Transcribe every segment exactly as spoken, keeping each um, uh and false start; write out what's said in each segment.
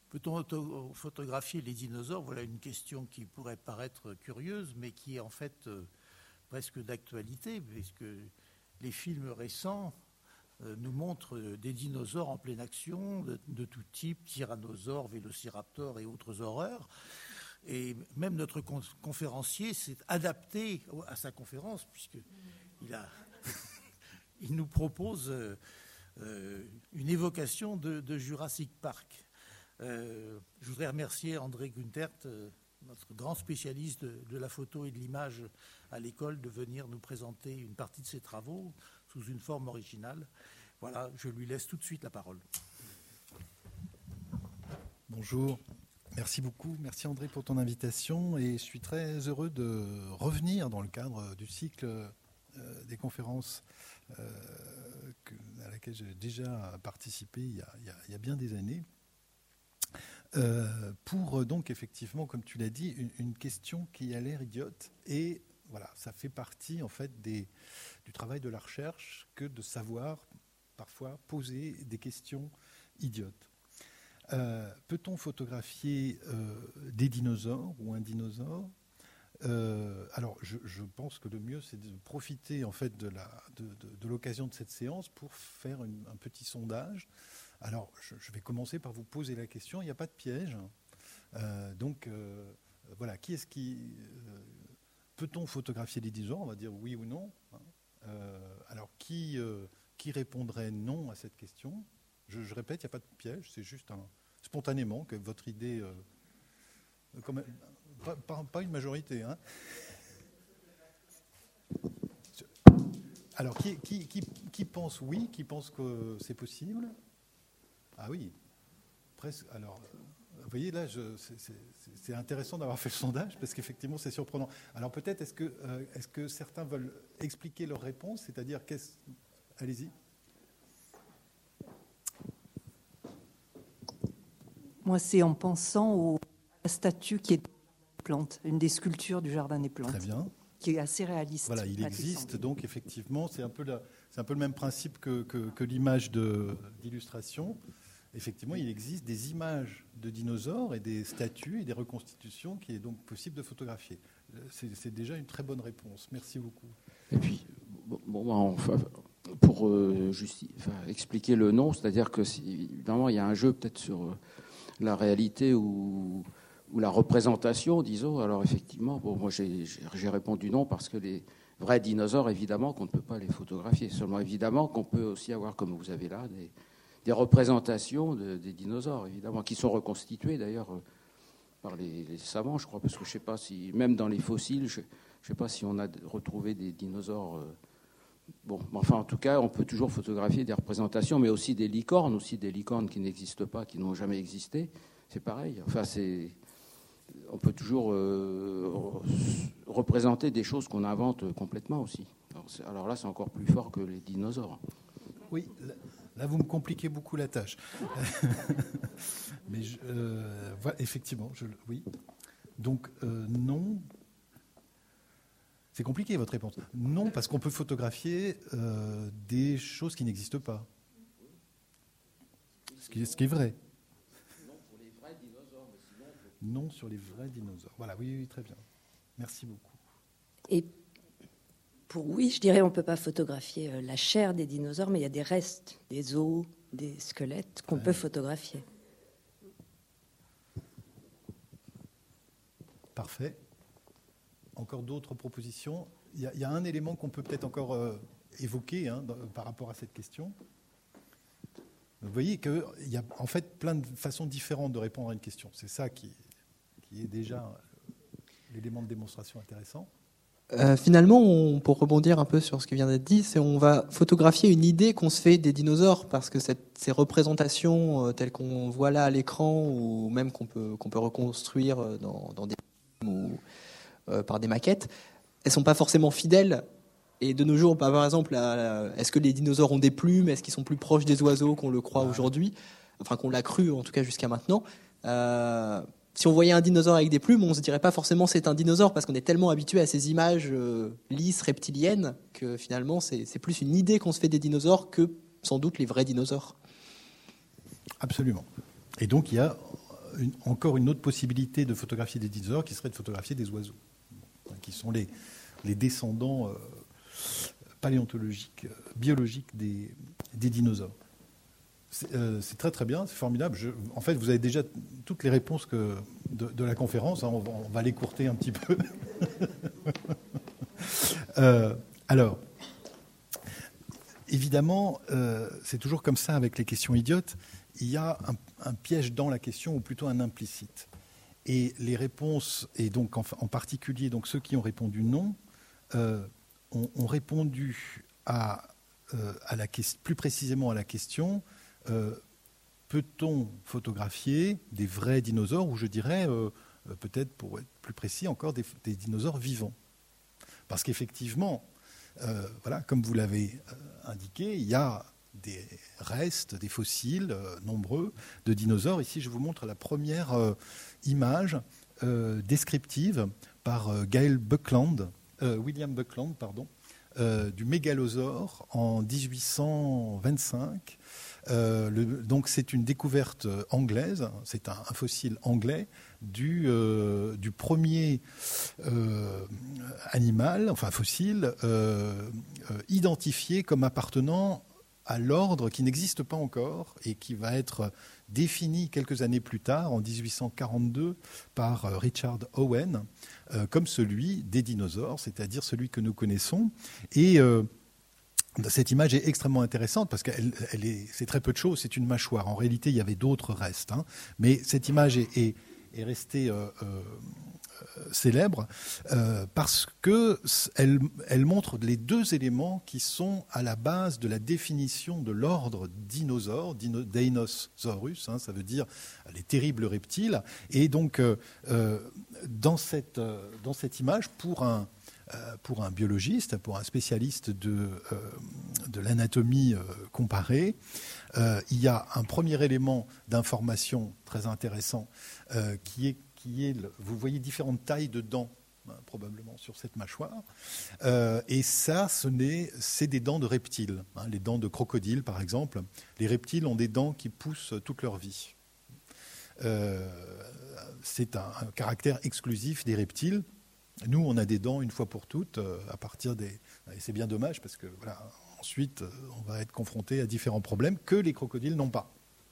Peut-on auto- photographier les dinosaures? Voilà une question qui pourrait paraître curieuse, mais qui est en fait euh, presque d'actualité, puisque les films récents euh, nous montrent des dinosaures en pleine action, de, de tout type, tyrannosaures, vélociraptors et autres horreurs. Et même notre con- conférencier s'est adapté à sa conférence, puisqu'il a, il nous propose euh, euh, une évocation de, de Jurassic Park. Euh, je voudrais remercier André Guntert, euh, notre grand spécialiste de, de la photo et de l'image à l'école, de venir nous présenter une partie de ses travaux sous une forme originale. Voilà, je lui laisse tout de suite la parole. Bonjour, merci beaucoup. Merci André pour ton invitation. Et je suis très heureux de revenir dans le cadre du cycle euh, des conférences euh, que, à laquelle j'ai déjà participé il y a, il y a, il y a bien des années. Euh, pour donc effectivement, comme tu l'as dit, une, une question qui a l'air idiote, et voilà, ça fait partie en fait des, du travail de la recherche que de savoir parfois poser des questions idiotes. Euh, peut-on photographier euh, des dinosaures ou un dinosaure? euh, Alors, je, je pense que le mieux, c'est de profiter en fait de, la, de, de, de l'occasion de cette séance pour faire une, un petit sondage. Alors, je, je vais commencer par vous poser la question. Il n'y a pas de piège. Euh, donc, euh, voilà. Qui est-ce qui... Euh, peut-on photographier des dinosaures? On va dire oui ou non. Hein. Euh, alors, qui, euh, qui répondrait non à cette question? je, je répète, il n'y a pas de piège. C'est juste un, spontanément que votre idée... Euh, quand même, pas, pas, pas une majorité. Hein. Alors, qui, qui, qui, qui pense oui? Qui pense que c'est possible? Ah oui, presque. Alors, vous voyez, là, je, c'est, c'est, c'est intéressant d'avoir fait le sondage parce qu'effectivement, c'est surprenant. Alors, peut-être, est-ce que, euh, est-ce que certains veulent expliquer leur réponse? C'est-à-dire, qu'est-ce... Allez-y. Moi, c'est en pensant au, à la statue qui est des plantes, une des sculptures du Jardin des Plantes. Très bien. Qui est assez réaliste. Voilà, il existe, donc effectivement, c'est un peu, la, c'est un peu le même principe que, que, que l'image de, d'illustration. Effectivement, il existe des images de dinosaures et des statues et des reconstitutions qui est donc possible de photographier. C'est, c'est déjà une très bonne réponse. Merci beaucoup. Et puis, bon, enfin, pour euh, justi- enfin, expliquer le non, c'est-à-dire que si, évidemment, il y a un jeu peut-être sur la réalité ou, ou la représentation, disons. Alors effectivement, bon, moi j'ai, j'ai répondu non parce que les vrais dinosaures, évidemment, qu'on ne peut pas les photographier. Seulement, évidemment, qu'on peut aussi avoir, comme vous avez là, des des représentations de, des dinosaures, évidemment, qui sont reconstituées d'ailleurs par les, les savants, je crois, parce que je ne sais pas si, même dans les fossiles, je ne sais pas si on a retrouvé des dinosaures. Euh, bon, enfin, en tout cas, on peut toujours photographier des représentations, mais aussi des licornes, aussi des licornes qui n'existent pas, qui n'ont jamais existé. C'est pareil. Enfin, c'est, on peut toujours euh, représenter des choses qu'on invente complètement aussi. Alors, c'est, alors là, c'est encore plus fort que les dinosaures. Oui. Là, vous me compliquez beaucoup la tâche. Mais je, euh, voilà, effectivement, je, oui. Donc, euh, non. C'est compliqué, votre réponse. Non, parce qu'on peut photographier euh, des choses qui n'existent pas. Ce qui, ce qui est vrai. Non pour les vrais dinosaures, mais sinon... Non sur les vrais dinosaures. Voilà, oui, oui, très bien. Merci beaucoup. Et pour oui, je dirais on ne peut pas photographier la chair des dinosaures, mais il y a des restes, des os, des squelettes qu'on ouais. peut photographier. Parfait. Encore d'autres propositions? Il y a, il y a un élément qu'on peut peut-être encore euh, évoquer hein, dans, par rapport à cette question. Vous voyez qu'il y a en fait plein de façons différentes de répondre à une question. C'est ça qui, qui est déjà l'élément de démonstration intéressant. Euh, finalement, on, pour rebondir un peu sur ce qui vient d'être dit, c'est on va photographier une idée qu'on se fait des dinosaures parce que cette, ces représentations euh, telles qu'on voit là à l'écran ou même qu'on peut, qu'on peut reconstruire dans, dans des films ou euh, par des maquettes, elles sont pas forcément fidèles. Et de nos jours, bah, par exemple, la, la, est-ce que les dinosaures ont des plumes? Est-ce qu'ils sont plus proches des oiseaux qu'on le croit ouais. aujourd'hui? Enfin, qu'on l'a cru en tout cas jusqu'à maintenant. Euh, Si on voyait un dinosaure avec des plumes, on ne se dirait pas forcément c'est un dinosaure parce qu'on est tellement habitué à ces images euh, lisses, reptiliennes, que finalement c'est, c'est plus une idée qu'on se fait des dinosaures que sans doute les vrais dinosaures. Absolument. Et donc il y a une, encore une autre possibilité de photographier des dinosaures qui serait de photographier des oiseaux, qui sont les, les descendants euh, paléontologiques, euh, biologiques des, des dinosaures. C'est, euh, c'est très très bien, c'est formidable. Je, en fait, vous avez déjà toutes les réponses que, de, de la conférence. Hein, on, va, on va l'écourter un petit peu. euh, alors, évidemment, euh, c'est toujours comme ça avec les questions idiotes. Il y a un, un piège dans la question, ou plutôt un implicite. Et les réponses, et donc en, en particulier donc ceux qui ont répondu non, euh, ont, ont répondu à, euh, à la, plus précisément à la question. Euh, peut-on photographier des vrais dinosaures, ou je dirais, euh, peut-être pour être plus précis encore, des, des dinosaures vivants? Parce qu'effectivement, euh, voilà, comme vous l'avez euh, indiqué, il y a des restes, des fossiles euh, nombreux de dinosaures. Ici, je vous montre la première euh, image euh, descriptive par euh, Gail Buckland, euh, William Buckland, pardon, euh, du mégalosaure en dix-huit cent vingt-cinq. Euh, le, donc c'est une découverte anglaise, c'est un, un fossile anglais du, euh, du premier euh, animal, enfin fossile, euh, euh, identifié comme appartenant à l'ordre qui n'existe pas encore et qui va être défini quelques années plus tard, en dix-huit cent quarante-deux, par Richard Owen, euh, comme celui des dinosaures, c'est-à-dire celui que nous connaissons. Et euh, cette image est extrêmement intéressante parce qu'elle elle est, c'est très peu de choses, c'est une mâchoire. En réalité, il y avait d'autres restes. Hein, mais cette image est, est, est restée euh, euh, célèbre euh, parce qu'elle elle montre les deux éléments qui sont à la base de la définition de l'ordre dinosaure, dino, Deinosaurus, hein, ça veut dire les terribles reptiles. Et donc, euh, dans, cette, dans cette image, pour un pour un biologiste, pour un spécialiste de, euh, de l'anatomie euh, comparée, euh, il y a un premier élément d'information très intéressant euh, qui est, qui est le, vous voyez différentes tailles de dents, hein, probablement sur cette mâchoire, euh, et ça, ce n'est, c'est des dents de reptiles, hein, les dents de crocodile par exemple. Les reptiles ont des dents qui poussent toute leur vie. Euh, c'est un, un caractère exclusif des reptiles. Nous, on a des dents une fois pour toutes, euh, à partir des... Et c'est bien dommage parce que, voilà, ensuite, euh, on va être confronté à différents problèmes que les crocodiles n'ont pas.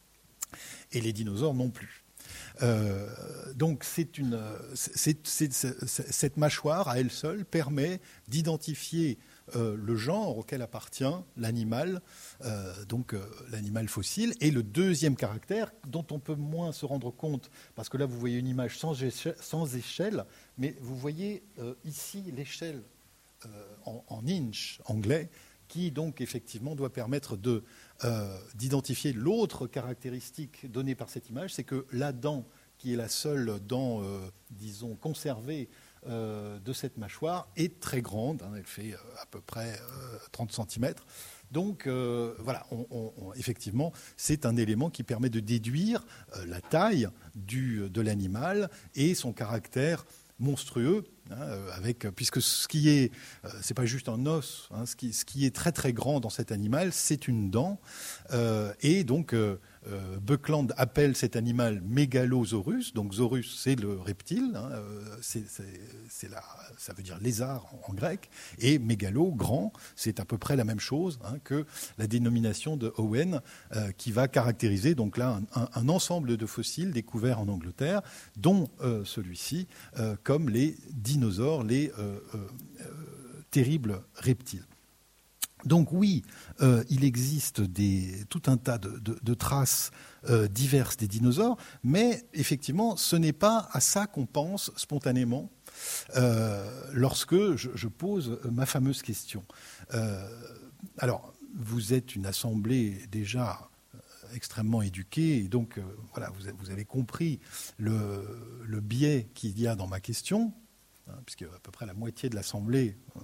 Et les dinosaures non plus. Euh, donc, c'est une, c'est, c'est, c'est, c'est, cette mâchoire, à elle seule, permet d'identifier euh, le genre auquel appartient l'animal, euh, donc euh, l'animal fossile. Et le deuxième caractère, dont on peut moins se rendre compte, parce que là, vous voyez une image sans échelle, sans échelle mais vous voyez euh, ici l'échelle euh, en, en inch anglais, qui donc effectivement doit permettre de, euh, d'identifier l'autre caractéristique donnée par cette image, c'est que la dent, qui est la seule dent, euh, disons, conservée euh, de cette mâchoire, est très grande, hein, elle fait euh, à peu près euh, trente centimètres. Donc euh, voilà, on, on, effectivement, c'est un élément qui permet de déduire euh, la taille du, de l'animal et son caractère monstrueux, hein, avec, puisque ce qui est, euh, c'est pas juste un os, hein, ce, qui, ce qui est très très grand dans cet animal, c'est une dent, euh, et donc euh, euh, Buckland appelle cet animal Megalosaurus, donc Saurus c'est le reptile, hein, euh, c'est, c'est, c'est la, ça veut dire lézard en, en grec, et mégalo, grand, c'est à peu près la même chose hein, que la dénomination de Owen, euh, qui va caractériser donc là un, un, un ensemble de fossiles découverts en Angleterre, dont euh, celui-ci, euh, comme les dinosaures, les euh, euh, euh, terribles reptiles. Donc oui, euh, il existe des, tout un tas de, de, de traces euh, diverses des dinosaures, mais effectivement, ce n'est pas à ça qu'on pense spontanément euh, lorsque je, je pose ma fameuse question. Euh, alors, vous êtes une assemblée déjà extrêmement éduquée, et donc euh, voilà, vous, vous avez compris le, le biais qu'il y a dans ma question, hein, puisque à peu près la moitié de l'assemblée euh,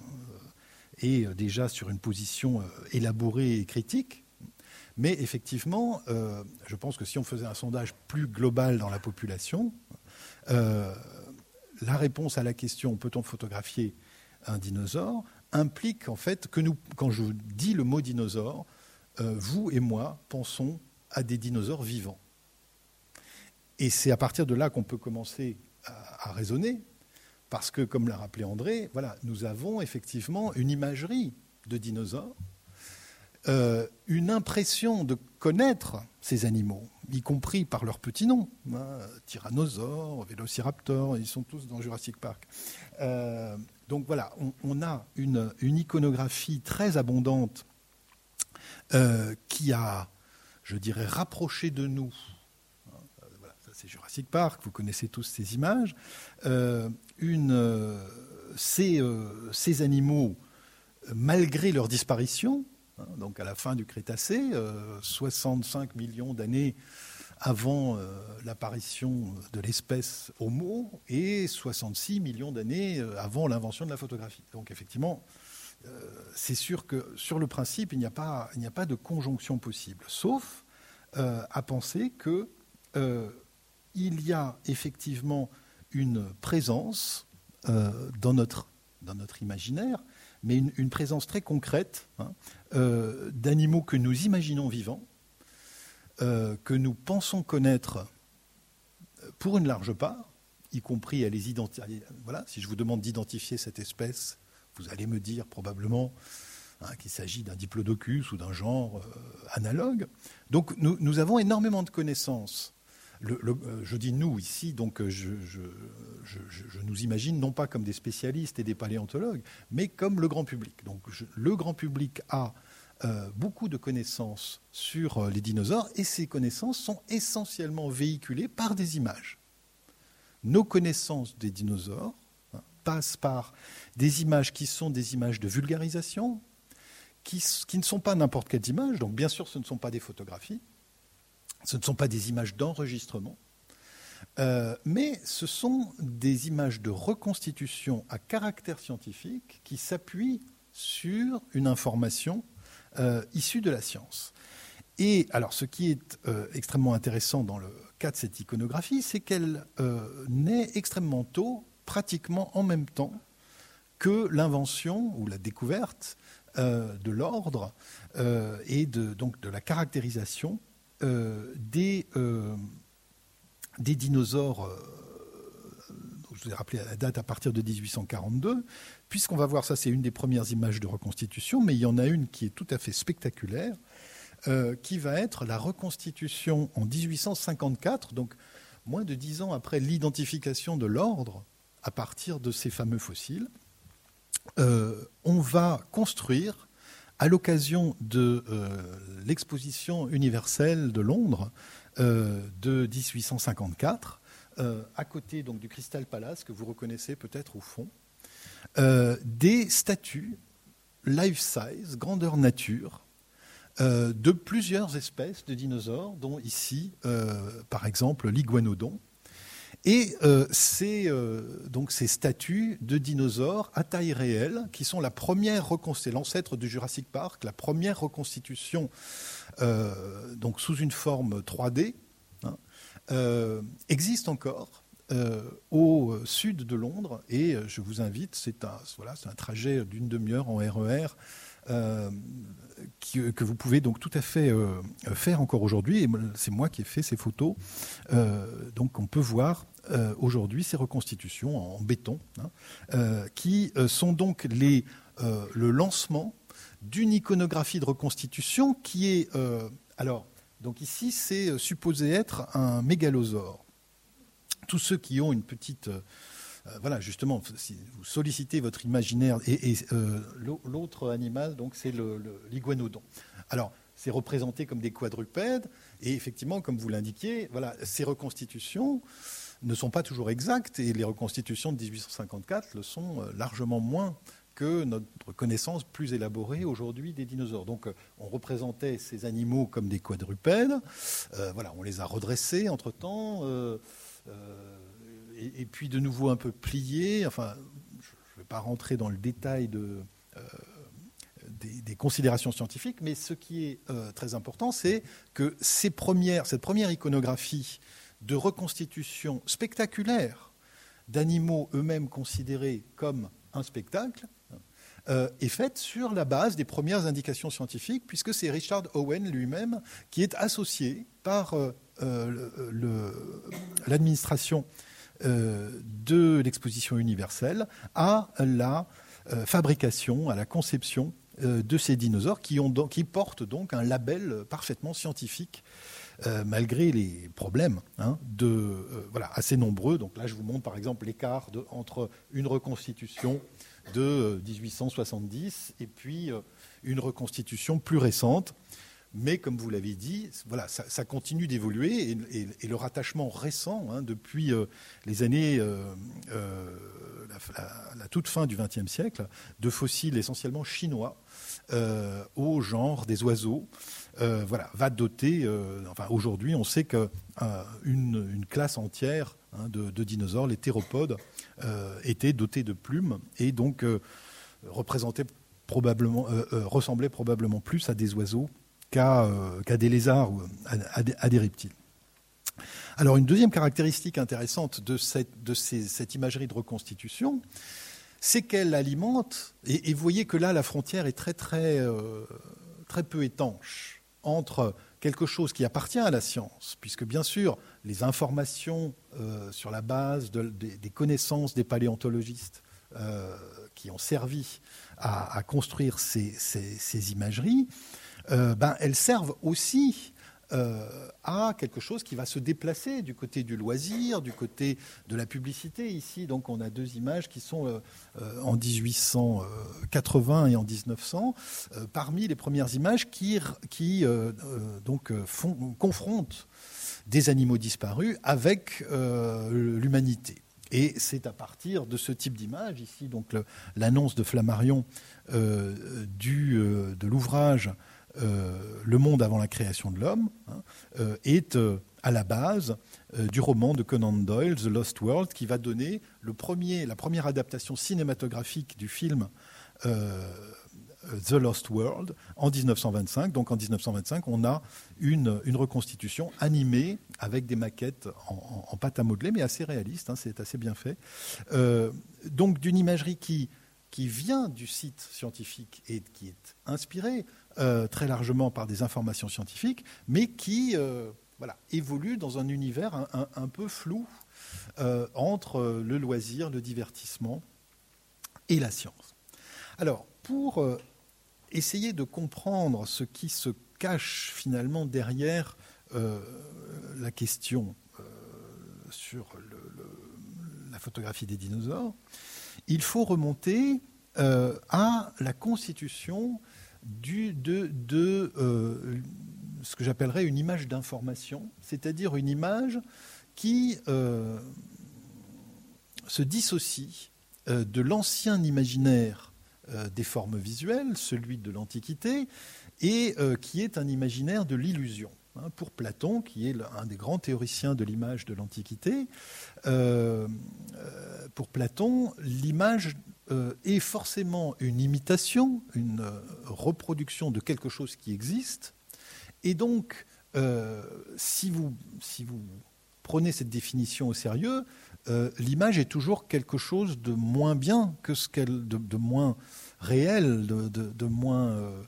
est déjà sur une position euh, élaborée et critique. Mais effectivement, euh, je pense que si on faisait un sondage plus global dans la population, euh, la réponse à la question « peut-on photographier un dinosaure ?» implique en fait que nous, quand je dis le mot dinosaure, euh, vous et moi pensons à des dinosaures vivants. et c'est à partir de là qu'on peut commencer à, à raisonner, parce que, comme l'a rappelé André, voilà, nous avons effectivement une imagerie de dinosaures, euh, une impression de connaître ces animaux, y compris par leurs petits noms. Hein, tyrannosaures, vélociraptors, ils sont tous dans Jurassic Park. Euh, donc voilà, on, on a une, une iconographie très abondante euh, qui a, je dirais, rapproché de nous. Voilà, ça c'est Jurassic Park, vous connaissez tous ces images. Euh, une, euh, ces, euh, ces animaux, malgré leur disparition, hein, donc à la fin du Crétacé, euh, soixante-cinq millions d'années avant euh, l'apparition de l'espèce Homo et soixante-six millions d'années avant l'invention de la photographie. Donc effectivement, euh, c'est sûr que sur le principe, il n'y a pas, il n'y a pas de conjonction possible, sauf euh, à penser que euh, il y a effectivement une présence euh, dans notre, dans notre imaginaire, mais une, une présence très concrète hein, euh, d'animaux que nous imaginons vivants, Euh, que nous pensons connaître pour une large part, y compris à les identifier. Voilà, si je vous demande d'identifier cette espèce, vous allez me dire probablement hein, qu'il s'agit d'un diplodocus ou d'un genre euh, analogue. Donc nous, nous avons énormément de connaissances. Le, le, euh, je dis nous ici, donc je, je, je, je nous imagine non pas comme des spécialistes et des paléontologues, mais comme le grand public. Donc je, le grand public a Euh, beaucoup de connaissances sur euh, les dinosaures et ces connaissances sont essentiellement véhiculées par des images. Nos connaissances des dinosaures hein, passent par des images qui sont des images de vulgarisation, qui, qui ne sont pas n'importe quelles images. Donc bien sûr, ce ne sont pas des photographies, ce ne sont pas des images d'enregistrement, euh, mais ce sont des images de reconstitution à caractère scientifique qui s'appuient sur une information Euh, issue de la science. Et alors, ce qui est euh, extrêmement intéressant dans le cas de cette iconographie, c'est qu'elle euh, naît extrêmement tôt, pratiquement en même temps que l'invention ou la découverte euh, de l'ordre euh, et de, donc de la caractérisation euh, des, euh, des dinosaures. Euh, je vous ai rappelé la date à partir de dix-huit cent quarante-deux, puisqu'on va voir, ça c'est une des premières images de reconstitution, mais il y en a une qui est tout à fait spectaculaire, euh, qui va être la reconstitution en dix-huit cent cinquante-quatre, donc moins de dix ans après l'identification de l'ordre, à partir de ces fameux fossiles. Euh, on va construire, à l'occasion de euh, l'exposition universelle de Londres euh, de dix-huit cent cinquante-quatre, Euh, à côté donc, du Crystal Palace, que vous reconnaissez peut-être au fond, euh, des statues life-size, grandeur nature, euh, de plusieurs espèces de dinosaures, dont ici, euh, par exemple, l'iguanodon. Et euh, ces, euh, donc, ces statues de dinosaures à taille réelle, qui sont la première reconstitution, l'ancêtre du Jurassic Park, la première reconstitution euh, donc, sous une forme trois D, hein, Euh, existe encore euh, au sud de Londres et euh, je vous invite, c'est un, voilà, c'est un trajet d'une demi-heure en R E R euh, qui, que vous pouvez donc tout à fait euh, faire encore aujourd'hui et c'est moi qui ai fait ces photos euh, donc on peut voir euh, aujourd'hui ces reconstitutions en béton hein, euh, qui euh, sont donc les, euh, le lancement d'une iconographie de reconstitution qui est euh, alors donc ici, c'est supposé être un mégalosaure. Tous ceux qui ont une petite... Euh, voilà, justement, si vous sollicitez votre imaginaire... Et, et euh, l'autre animal, donc, c'est le, le, l'iguanodon. Alors, c'est représenté comme des quadrupèdes. Et effectivement, comme vous l'indiquiez, voilà, ces reconstitutions ne sont pas toujours exactes. Et les reconstitutions de dix-huit cent cinquante-quatre le sont largement moins que notre connaissance plus élaborée aujourd'hui des dinosaures. Donc on représentait ces animaux comme des quadrupèdes, euh, voilà, on les a redressés entre-temps, euh, euh, et, et puis de nouveau un peu pliés, enfin je ne vais pas rentrer dans le détail de, euh, des, des considérations scientifiques, mais ce qui est euh, très important, c'est que ces premières, cette première iconographie de reconstitution spectaculaire d'animaux eux-mêmes considérés comme un spectacle, Euh, est faite sur la base des premières indications scientifiques, puisque c'est Richard Owen lui-même qui est associé par euh, le, le, l'administration euh, de l'exposition universelle à la euh, fabrication, à la conception euh, de ces dinosaures qui, ont, qui portent donc un label parfaitement scientifique, euh, malgré les problèmes hein, de, euh, voilà, assez nombreux. Donc là, je vous montre par exemple l'écart de, entre une reconstitution de euh, dix-huit cent soixante-dix et puis euh, une reconstitution plus récente. Mais comme vous l'avez dit, voilà, ça, ça continue d'évoluer et, et, et le rattachement récent, hein, depuis euh, les années, euh, euh, la, la, la toute fin du vingtième siècle, de fossiles essentiellement chinois euh, au genre des oiseaux, euh, voilà, va doter. Euh, enfin, aujourd'hui, on sait qu'une euh, une classe entière hein, de, de dinosaures, les théropodes, euh, était dotée de plumes et donc euh, représentait probablement, euh, euh, ressemblait probablement plus à des oiseaux qu'à, euh, qu'à des lézards ou à, à, à des reptiles. Alors une deuxième caractéristique intéressante de cette, de ces, cette imagerie de reconstitution, c'est qu'elle alimente, et, et vous voyez que là la frontière est très très, euh, très peu étanche entre quelque chose qui appartient à la science, puisque bien sûr les informations euh, sur la base de, des, des connaissances des paléontologistes euh, qui ont servi à, à construire ces, ces, ces imageries, Euh, ben, elles servent aussi euh, à quelque chose qui va se déplacer du côté du loisir, du côté de la publicité. Ici, donc, on a deux images qui sont euh, euh, en dix-huit cent quatre-vingts et en dix-neuf cents, euh, parmi les premières images qui, qui euh, euh, donc, font, confrontent des animaux disparus avec euh, l'humanité. Et c'est à partir de ce type d'image, ici, donc, le, l'annonce de Flammarion euh, du, euh, de l'ouvrage Euh, Le monde avant la création de l'homme, hein, euh, est euh, à la base euh, du roman de Conan Doyle, The Lost World, qui va donner le premier, la première adaptation cinématographique du film euh, The Lost World en dix-neuf cent vingt-cinq. Donc en dix-neuf cent vingt-cinq, on a une, une reconstitution animée avec des maquettes en, en, en pâte à modeler, mais assez réaliste, hein, c'est assez bien fait. Euh, donc d'une imagerie qui, qui vient du site scientifique et qui est inspirée Euh, très largement par des informations scientifiques, mais qui euh, voilà, évolue dans un univers un, un, un peu flou euh, entre le loisir, le divertissement et la science. Alors, pour euh, essayer de comprendre ce qui se cache finalement derrière euh, la question euh, sur le, le, la photographie des dinosaures, il faut remonter euh, à la constitution Du, de, de euh, ce que j'appellerais une image d'information, c'est-à-dire une image qui euh, se dissocie euh, de l'ancien imaginaire euh, des formes visuelles, celui de l'Antiquité, et euh, qui est un imaginaire de l'illusion. Hein, pour Platon, qui est un des grands théoriciens de l'image de l'Antiquité, euh, euh, pour Platon, l'image euh, est forcément une imitation, une euh, reproduction de quelque chose qui existe. Et donc, euh, si vous, si vous prenez cette définition au sérieux, euh, l'image est toujours quelque chose de moins bien que ce qu'elle, de, de moins réel, de, de, de moins euh,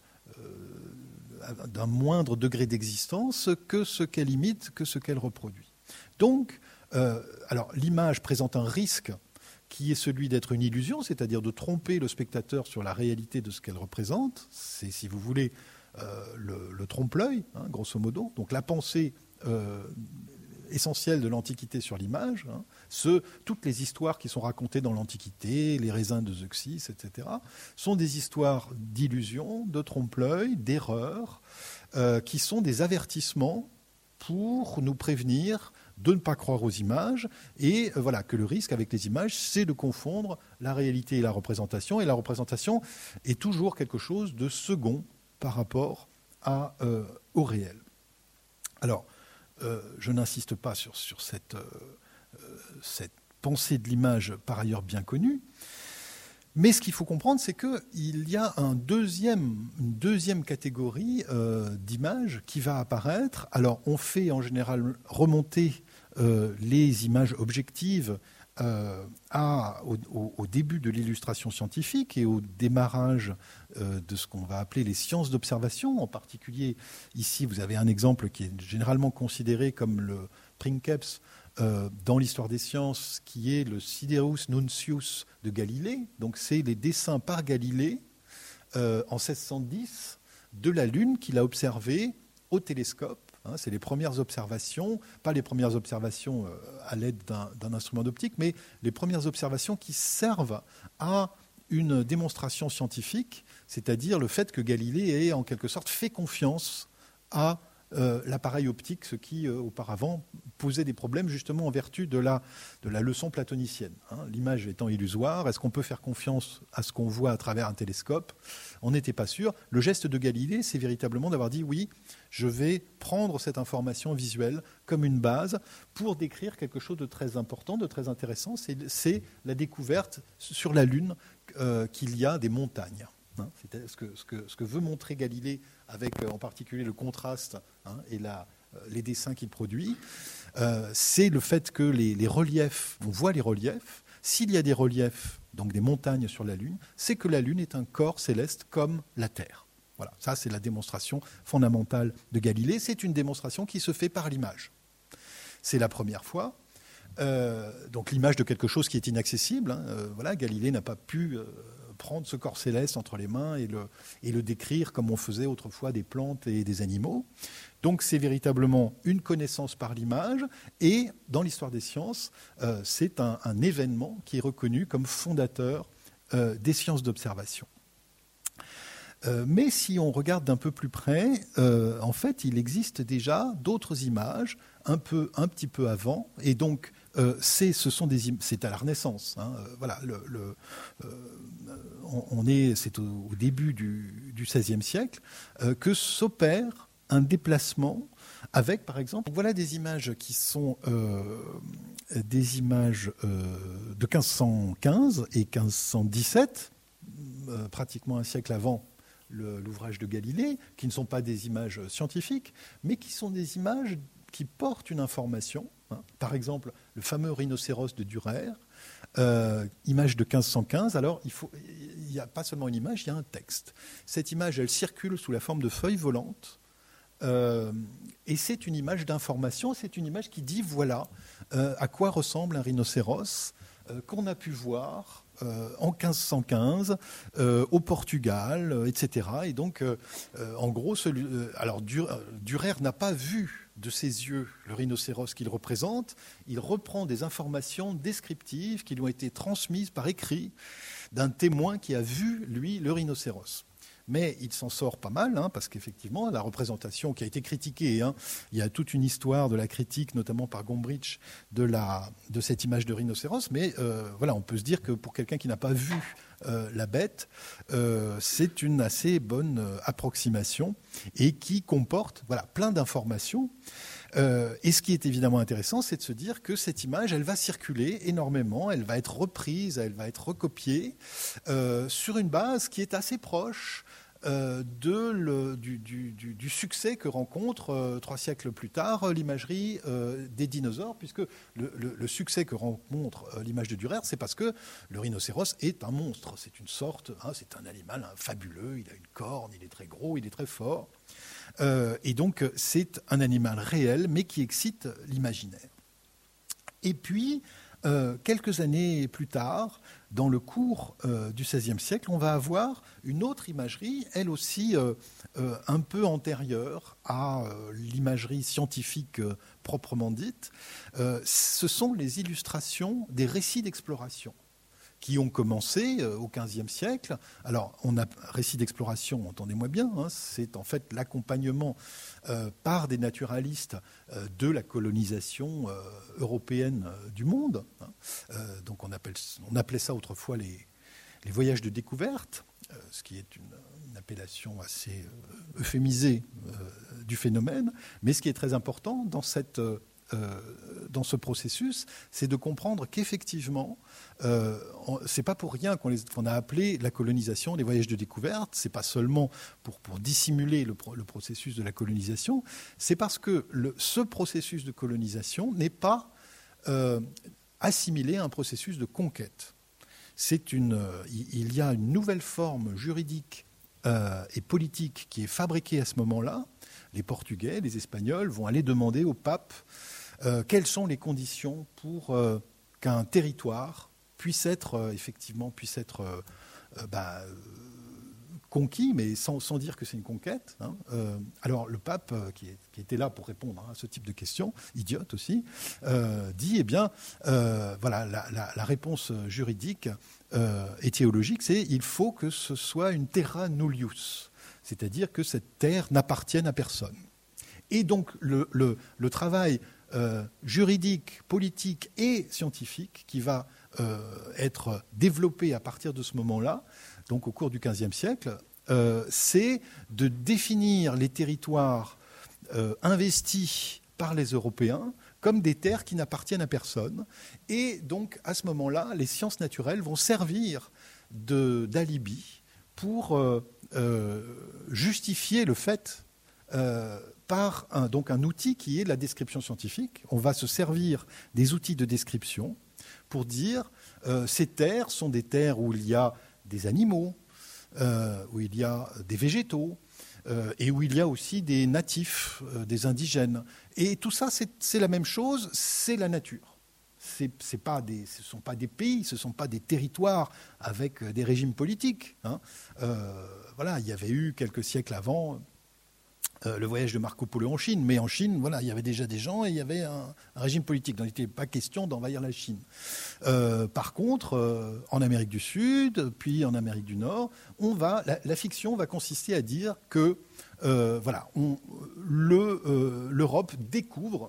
d'un moindre degré d'existence que ce qu'elle imite, que ce qu'elle reproduit. Donc, euh, alors l'image présente un risque qui est celui d'être une illusion, c'est-à-dire de tromper le spectateur sur la réalité de ce qu'elle représente. C'est, si vous voulez, euh, le, le trompe-l'œil, hein, grosso modo. Donc la pensée euh, essentielle de l'Antiquité sur l'image, hein, ce, toutes les histoires qui sont racontées dans l'Antiquité, les raisins de Zeuxis, et cetera, sont des histoires d'illusion, de trompe-l'œil, d'erreurs, euh, qui sont des avertissements pour nous prévenir de ne pas croire aux images, et euh, voilà, que le risque avec les images, c'est de confondre la réalité et la représentation, et la représentation est toujours quelque chose de second par rapport à, euh, au réel. Alors, euh, je n'insiste pas sur, sur cette, euh, cette pensée de l'image par ailleurs bien connue, mais ce qu'il faut comprendre, c'est qu'il y a un deuxième, une deuxième catégorie euh, d'images qui va apparaître. Alors, on fait en général remonter euh, les images objectives euh, à, au, au, au début de l'illustration scientifique et au démarrage euh, de ce qu'on va appeler les sciences d'observation, en particulier ici vous avez un exemple qui est généralement considéré comme le princeps euh, dans l'histoire des sciences, qui est le Siderus Nuncius de Galilée. Donc c'est les dessins par Galilée euh, en seize cent dix de la Lune qu'il a observée au télescope. Hein, c'est les premières observations, pas les premières observations euh, à l'aide d'un, d'un instrument d'optique, mais les premières observations qui servent à une démonstration scientifique, c'est-à-dire le fait que Galilée ait en quelque sorte fait confiance à euh, l'appareil optique, ce qui euh, auparavant posait des problèmes justement en vertu de la, de la leçon platonicienne. Hein, l'image étant illusoire, est-ce qu'on peut faire confiance à ce qu'on voit à travers un télescope ? On n'était pas sûr. Le geste de Galilée, c'est véritablement d'avoir dit oui, je vais prendre cette information visuelle comme une base pour décrire quelque chose de très important, de très intéressant. C'est, c'est la découverte sur la Lune euh, qu'il y a des montagnes. Hein, c'est ce que, ce, que, ce que veut montrer Galilée avec en particulier le contraste hein, et la, les dessins qu'il produit, euh, c'est le fait que les, les reliefs, on voit les reliefs, s'il y a des reliefs, donc des montagnes sur la Lune, c'est que la Lune est un corps céleste comme la Terre. Voilà, ça c'est la démonstration fondamentale de Galilée. C'est une démonstration qui se fait par l'image. C'est la première fois. Euh, donc l'image de quelque chose qui est inaccessible. Hein, euh, voilà, Galilée n'a pas pu euh, prendre ce corps céleste entre les mains et le, et le décrire comme on faisait autrefois des plantes et des animaux. Donc c'est véritablement une connaissance par l'image et dans l'histoire des sciences, euh, c'est un, un événement qui est reconnu comme fondateur euh, des sciences d'observation. Euh, mais si on regarde d'un peu plus près, euh, en fait, il existe déjà d'autres images un, peu, un petit peu avant, et donc euh, c'est, ce sont des, c'est à la Renaissance. Hein, euh, voilà, le, le, euh, on, on est, c'est au, au début du, du seizième siècle euh, que s'opère un déplacement avec, par exemple, voilà des images qui sont euh, des images euh, de quinze cent quinze et quinze cent dix-sept, euh, pratiquement un siècle avant le, l'ouvrage de Galilée, qui ne sont pas des images scientifiques, mais qui sont des images qui portent une information. Hein. Par exemple, le fameux rhinocéros de Dürer, euh, image de quinze cent quinze. Alors, il faut, il n'y a pas seulement une image, il y a un texte. Cette image, elle circule sous la forme de feuilles volantes. Euh, et c'est une image d'information, c'est une image qui dit voilà euh, à quoi ressemble un rhinocéros euh, qu'on a pu voir euh, en quinze cent quinze euh, au Portugal, euh, et cetera. Et donc, euh, euh, en gros, celui, euh, alors Dürer n'a pas vu de ses yeux le rhinocéros qu'il représente. Il reprend des informations descriptives qui lui ont été transmises par écrit d'un témoin qui a vu, lui, le rhinocéros. Mais il s'en sort pas mal, hein, parce qu'effectivement, la représentation qui a été critiquée, hein, il y a toute une histoire de la critique, notamment par Gombrich, de, la, de cette image de rhinocéros. Mais euh, voilà, on peut se dire que pour quelqu'un qui n'a pas vu euh, la bête, euh, c'est une assez bonne euh, approximation et qui comporte voilà, plein d'informations. Euh, et ce qui est évidemment intéressant, c'est de se dire que cette image, elle va circuler énormément, elle va être reprise, elle va être recopiée euh, sur une base qui est assez proche euh, de le, du, du, du, du succès que rencontre euh, trois siècles plus tard l'imagerie euh, des dinosaures, puisque le, le, le succès que rencontre euh, l'image de Dürer, c'est parce que le rhinocéros est un monstre, c'est une sorte, hein, c'est un animal hein, fabuleux, il a une corne, il est très gros, il est très fort. Euh, et donc, c'est un animal réel, mais qui excite l'imaginaire. Et puis, euh, quelques années plus tard, dans le cours euh, du seizième siècle, on va avoir une autre imagerie, elle aussi euh, euh, un peu antérieure à euh, l'imagerie scientifique euh, proprement dite. Euh, ce sont les illustrations des récits d'exploration qui ont commencé au quinzième siècle. Alors, on a récit d'exploration, entendez-moi bien, hein, c'est en fait l'accompagnement euh, par des naturalistes euh, de la colonisation euh, européenne euh, du monde. Hein. Euh, donc, on, appelle, on appelait ça autrefois les, les voyages de découverte, euh, ce qui est une, une appellation assez euh, euphémisée euh, du phénomène. Mais ce qui est très important dans cette... Euh, Euh, dans ce processus, c'est de comprendre qu'effectivement, euh, c'est pas pour rien qu'on, les, qu'on a appelé la colonisation des voyages de découverte. C'est pas seulement pour, pour dissimuler le, le processus de la colonisation. C'est parce que le, ce processus de colonisation n'est pas euh, assimilé à un processus de conquête. C'est une, euh, il y a une nouvelle forme juridique euh, et politique qui est fabriquée à ce moment-là. Les Portugais, les Espagnols vont aller demander au pape euh, quelles sont les conditions pour euh, qu'un territoire puisse être euh, effectivement puisse être euh, euh, bah, euh, conquis, mais sans, sans dire que c'est une conquête. Hein. Euh, alors le pape, euh, qui, est, qui était là pour répondre à ce type de questions, idiote aussi, euh, dit, eh bien, euh, voilà, la, la, la réponse juridique euh, et théologique, c'est il faut que ce soit une terra nullius, c'est-à-dire que cette terre n'appartienne à personne. Et donc le, le, le travail euh, juridique, politique et scientifique qui va euh, être développé à partir de ce moment-là, donc au cours du quinzième siècle, euh, c'est de définir les territoires euh, investis par les Européens comme des terres qui n'appartiennent à personne. Et donc, à ce moment-là, les sciences naturelles vont servir de, d'alibi pour euh, euh, justifier le fait euh, par un, donc un outil qui est la description scientifique. On va se servir des outils de description pour dire euh, ces terres sont des terres où il y a des animaux, euh, où il y a des végétaux, euh, et où il y a aussi des natifs, euh, des indigènes. Et tout ça, c'est, c'est la même chose, c'est la nature. C'est, c'est pas des, ce ne sont pas des pays, ce ne sont pas des territoires avec des régimes politiques. Hein. Euh, voilà, il y avait eu quelques siècles avant euh, le voyage de Marco Polo en Chine, mais en Chine, voilà, il y avait déjà des gens et il y avait un, un régime politique, donc il n'était pas question d'envahir la Chine. Euh, par contre, euh, en Amérique du Sud, puis en Amérique du Nord, on va, la, la fiction va consister à dire que euh, voilà, on, le, euh, l'Europe découvre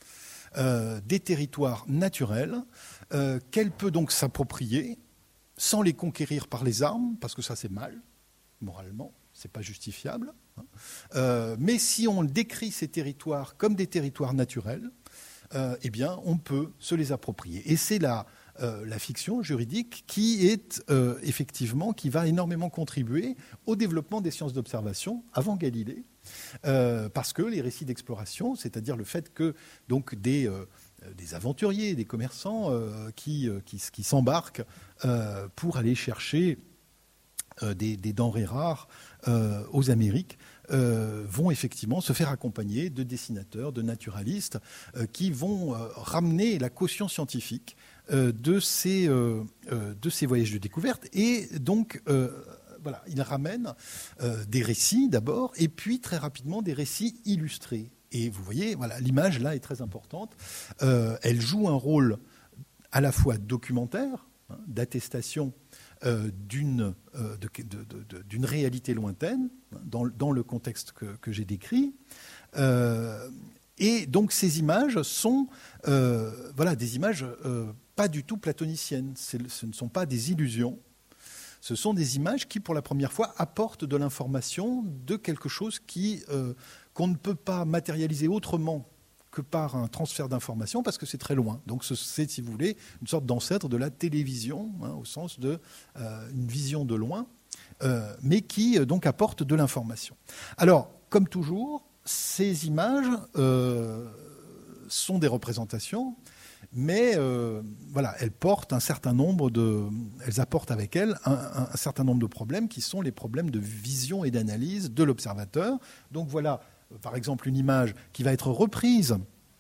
euh, des territoires naturels euh, qu'elle peut donc s'approprier sans les conquérir par les armes, parce que ça c'est mal, moralement, c'est pas justifiable. Euh, mais si on décrit ces territoires comme des territoires naturels, euh, eh bien, on peut se les approprier. Et c'est la, euh, la fiction juridique qui est euh, effectivement, qui va énormément contribuer au développement des sciences d'observation avant Galilée, euh, parce que les récits d'exploration, c'est-à-dire le fait que donc des euh, des aventuriers, des commerçants euh, qui, euh, qui, qui s'embarquent euh, pour aller chercher euh, des, des denrées rares euh, aux Amériques, euh, vont effectivement se faire accompagner de dessinateurs, de naturalistes, euh, qui vont euh, ramener la caution scientifique euh, de, ces, euh, euh, de ces voyages de découverte. Et donc, euh, voilà, ils ramènent euh, des récits d'abord, et puis très rapidement des récits illustrés. Et vous voyez, voilà, l'image là est très importante. Euh, elle joue un rôle à la fois documentaire, hein, d'attestation euh, d'une, euh, de, de, de, d'une réalité lointaine, hein, dans, dans le contexte que, que j'ai décrit. Euh, et donc ces images sont euh, voilà, des images euh, pas du tout platoniciennes. C'est, ce ne sont pas des illusions. Ce sont des images qui, pour la première fois, apportent de l'information de quelque chose qui... Euh, qu'on ne peut pas matérialiser autrement que par un transfert d'informations, parce que c'est très loin. Donc c'est, si vous voulez, une sorte d'ancêtre de la télévision, hein, au sens d'une euh, vision de loin, euh, mais qui euh, donc apporte de l'information. Alors, comme toujours, ces images euh, sont des représentations, mais euh, voilà, elles portent un certain nombre de, elles apportent avec elles un, un, un certain nombre de problèmes qui sont les problèmes de vision et d'analyse de l'observateur. Donc voilà, par exemple, une image qui va être reprise.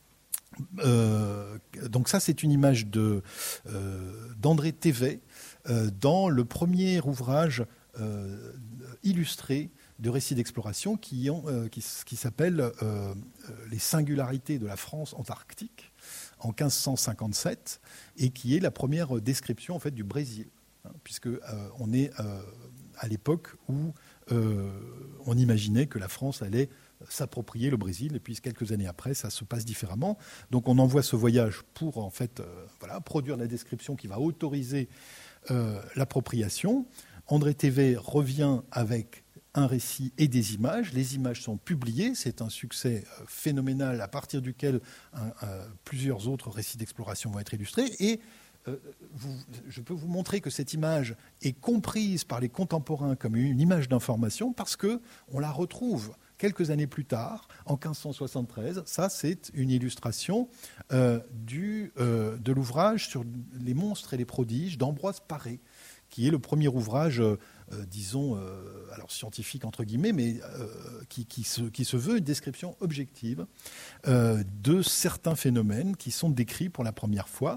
Euh, donc ça, c'est une image de, euh, d'André Thévet euh, dans le premier ouvrage euh, illustré de récits d'exploration qui, ont, euh, qui, qui s'appelle euh, « Les singularités de la France antarctique » en quinze cent cinquante-sept, et qui est la première description en fait, du Brésil, hein, puisque euh, on est euh, à l'époque où euh, on imaginait que la France allait s'approprier le Brésil, et puis quelques années après, ça se passe différemment. Donc on envoie ce voyage pour en fait, euh, voilà, produire la description qui va autoriser euh, l'appropriation. André Thévet revient avec un récit et des images. Les images sont publiées, c'est un succès euh, phénoménal à partir duquel un, euh, plusieurs autres récits d'exploration vont être illustrés. Et euh, vous, je peux vous montrer que cette image est comprise par les contemporains comme une image d'information parce qu'on la retrouve quelques années plus tard, en quinze cent soixante-treize. Ça, c'est une illustration euh, du, euh, de l'ouvrage sur les monstres et les prodiges d'Ambroise Paré, qui est le premier ouvrage, euh, disons, euh, alors scientifique entre guillemets, mais euh, qui, qui, se, qui se veut une description objective euh, de certains phénomènes qui sont décrits pour la première fois.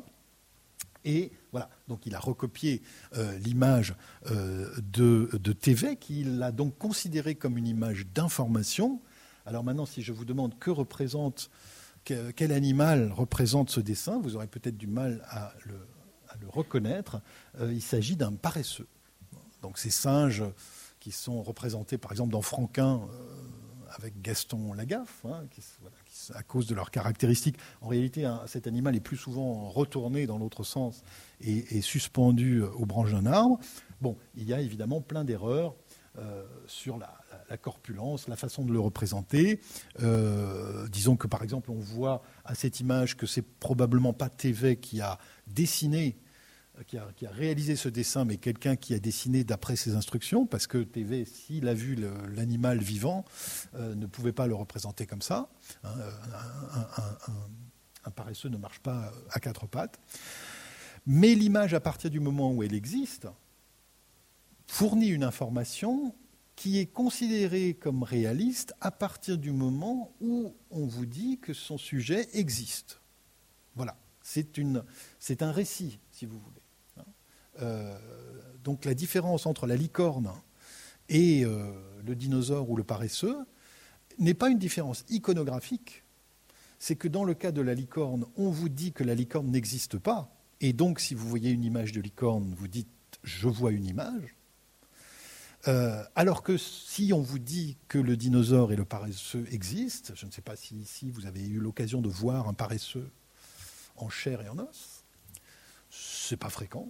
Et voilà, donc il a recopié euh, l'image euh, de, de Thévet, qu'il a donc considéré comme une image d'information. Alors maintenant, si je vous demande que représente, que, quel animal représente ce dessin, vous aurez peut-être du mal à le, à le reconnaître. Euh, il s'agit d'un paresseux. Donc ces singes qui sont représentés par exemple dans Franquin euh, avec Gaston Lagaffe, hein, qui, voilà, qui, à cause de leurs caractéristiques. En réalité, hein, cet animal est plus souvent retourné dans l'autre sens et, et suspendu aux branches d'un arbre. Bon, il y a évidemment plein d'erreurs euh, sur la, la, la corpulence, la façon de le représenter. Euh, disons que par exemple, on voit à cette image que c'est probablement pas Thévet qui a dessiné Qui a, qui a réalisé ce dessin, mais quelqu'un qui a dessiné d'après ses instructions, parce que Thévet, s'il a vu le, l'animal vivant, euh, ne pouvait pas le représenter comme ça. Hein, un, un, un, un paresseux ne marche pas à quatre pattes. Mais l'image, à partir du moment où elle existe, fournit une information qui est considérée comme réaliste à partir du moment où on vous dit que son sujet existe. Voilà, c'est, une, c'est un récit, si vous voulez. Euh, donc la différence entre la licorne et euh, le dinosaure ou le paresseux n'est pas une différence iconographique. C'est que dans le cas de la licorne, on vous dit que la licorne n'existe pas. Et donc, si vous voyez une image de licorne, vous dites « je vois une image ». Euh, alors que si on vous dit que le dinosaure et le paresseux existent, je ne sais pas si ici vous avez eu l'occasion de voir un paresseux en chair et en os, c'est pas fréquent.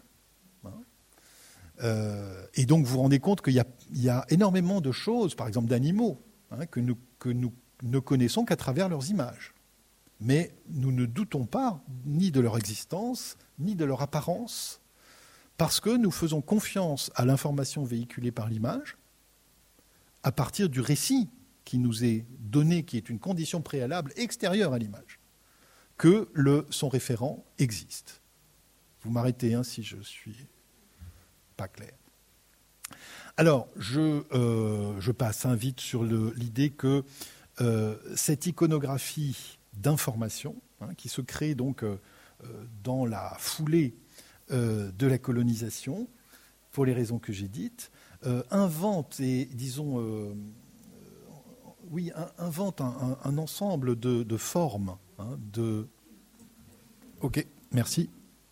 Euh, et donc vous vous rendez compte qu'il y a, il y a énormément de choses, par exemple d'animaux, hein, que, nous, que nous ne connaissons qu'à travers leurs images. Mais nous ne doutons pas ni de leur existence, ni de leur apparence, parce que nous faisons confiance à l'information véhiculée par l'image à partir du récit qui nous est donné, qui est une condition préalable extérieure à l'image, que le, son référent existe. Vous m'arrêtez hein, si je suis pas clair. Alors, je, euh, je passe hein, vite sur le, l'idée que euh, cette iconographie d'information, hein, qui se crée donc euh, dans la foulée euh, de la colonisation, pour les raisons que j'ai dites, euh, invente et, disons, euh, oui, un, invente un, un, un ensemble de, de formes, hein, de... Ok, merci.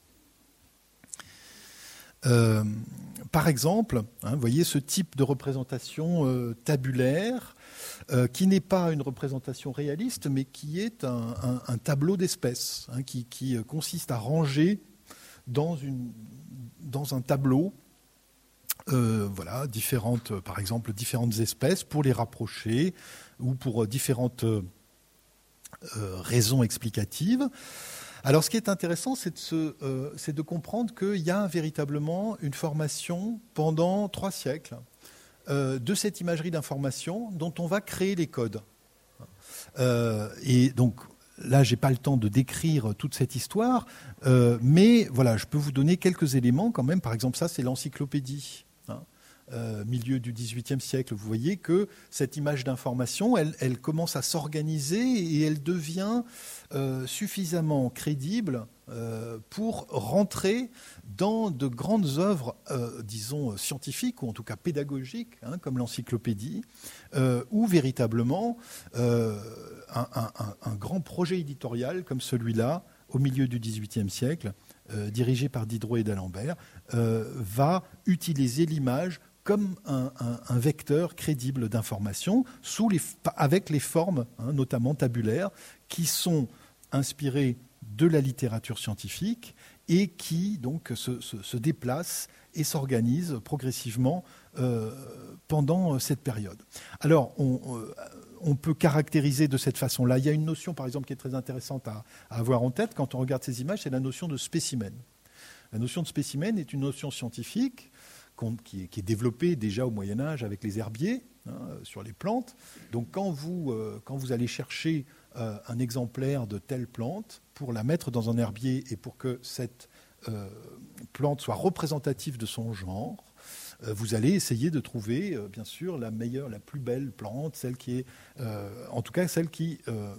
Euh, par exemple, hein, vous voyez ce type de représentation euh, tabulaire euh, qui n'est pas une représentation réaliste, mais qui est un, un, un tableau d'espèces, hein, qui, qui consiste à ranger dans, une, dans un tableau euh, voilà, différentes, par exemple, différentes espèces pour les rapprocher ou pour différentes euh, raisons explicatives. Alors, ce qui est intéressant, c'est de, se, euh, c'est de comprendre qu'il y a véritablement une formation pendant trois siècles euh, de cette imagerie d'information dont on va créer les codes. Euh, et donc, là, je n'ai pas le temps de décrire toute cette histoire, euh, mais voilà, je peux vous donner quelques éléments quand même. Par exemple, ça, c'est l'encyclopédie. Hein. Euh, milieu du dix-huitième siècle, vous voyez que cette image d'information, elle, elle commence à s'organiser et elle devient euh, suffisamment crédible euh, pour rentrer dans de grandes œuvres, euh, disons, scientifiques ou en tout cas pédagogiques, hein, comme l'encyclopédie, euh, où véritablement euh, un, un, un grand projet éditorial comme celui-là, au milieu du dix-huitième siècle, euh, dirigé par Diderot et d'Alembert, euh, va utiliser l'image comme un, un, un vecteur crédible d'information, sous les, avec les formes, hein, notamment tabulaires, qui sont inspirées de la littérature scientifique et qui donc se, se, se déplacent et s'organisent progressivement euh, pendant cette période. Alors, on, on peut caractériser de cette façon-là. Il y a une notion, par exemple, qui est très intéressante à, à avoir en tête quand on regarde ces images, c'est la notion de spécimen. La notion de spécimen est une notion scientifique qui est, qui est développée déjà au Moyen-Âge avec les herbiers, hein, sur les plantes. Donc quand vous, euh, quand vous allez chercher euh, un exemplaire de telle plante, pour la mettre dans un herbier et pour que cette euh, plante soit représentative de son genre, euh, vous allez essayer de trouver, euh, bien sûr, la meilleure, la plus belle plante, celle qui est, euh, en tout cas, celle qui, euh,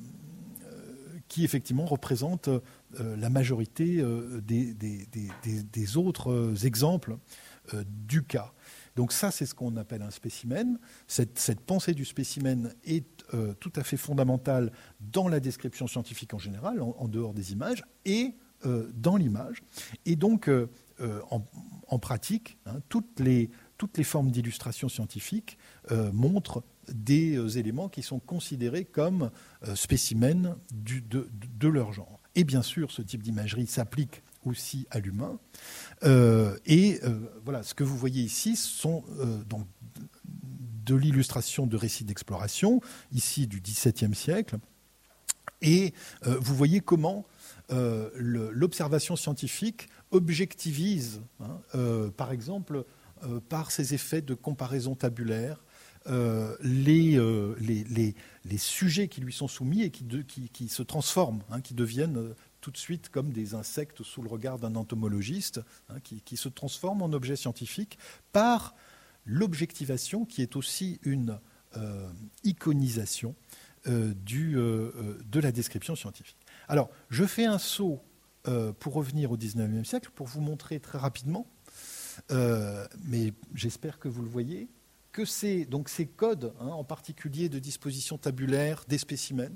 qui effectivement représente euh, la majorité euh, des, des, des, des autres euh, exemples euh, du cas. Donc ça, c'est ce qu'on appelle un spécimen. Cette, cette pensée du spécimen est euh, tout à fait fondamentale dans la description scientifique en général, en, en dehors des images, et euh, dans l'image. Et donc, euh, euh, en, en pratique, hein, toutes, les, toutes les formes d'illustration scientifique euh, montrent des euh, éléments qui sont considérés comme euh, spécimens du, de, de leur genre. Et bien sûr, ce type d'imagerie s'applique aussi à l'humain. Euh, et euh, voilà, ce que vous voyez ici sont euh, donc de l'illustration de récits d'exploration, ici du dix-septième siècle. Et euh, vous voyez comment euh, le, l'observation scientifique objectivise, hein, euh, par exemple, euh, par ses effets de comparaison tabulaire, euh, les, euh, les, les, les sujets qui lui sont soumis et qui, de, qui, qui se transforment, hein, qui deviennent euh, tout de suite comme des insectes sous le regard d'un entomologiste, hein, qui, qui se transforment en objets scientifiques par l'objectivation, qui est aussi une euh, iconisation euh, du, euh, de la description scientifique. Alors, je fais un saut euh, pour revenir au dix-neuvième siècle, pour vous montrer très rapidement, euh, mais j'espère que vous le voyez, que c'est, donc ces codes, hein, en particulier de disposition tabulaire des spécimens,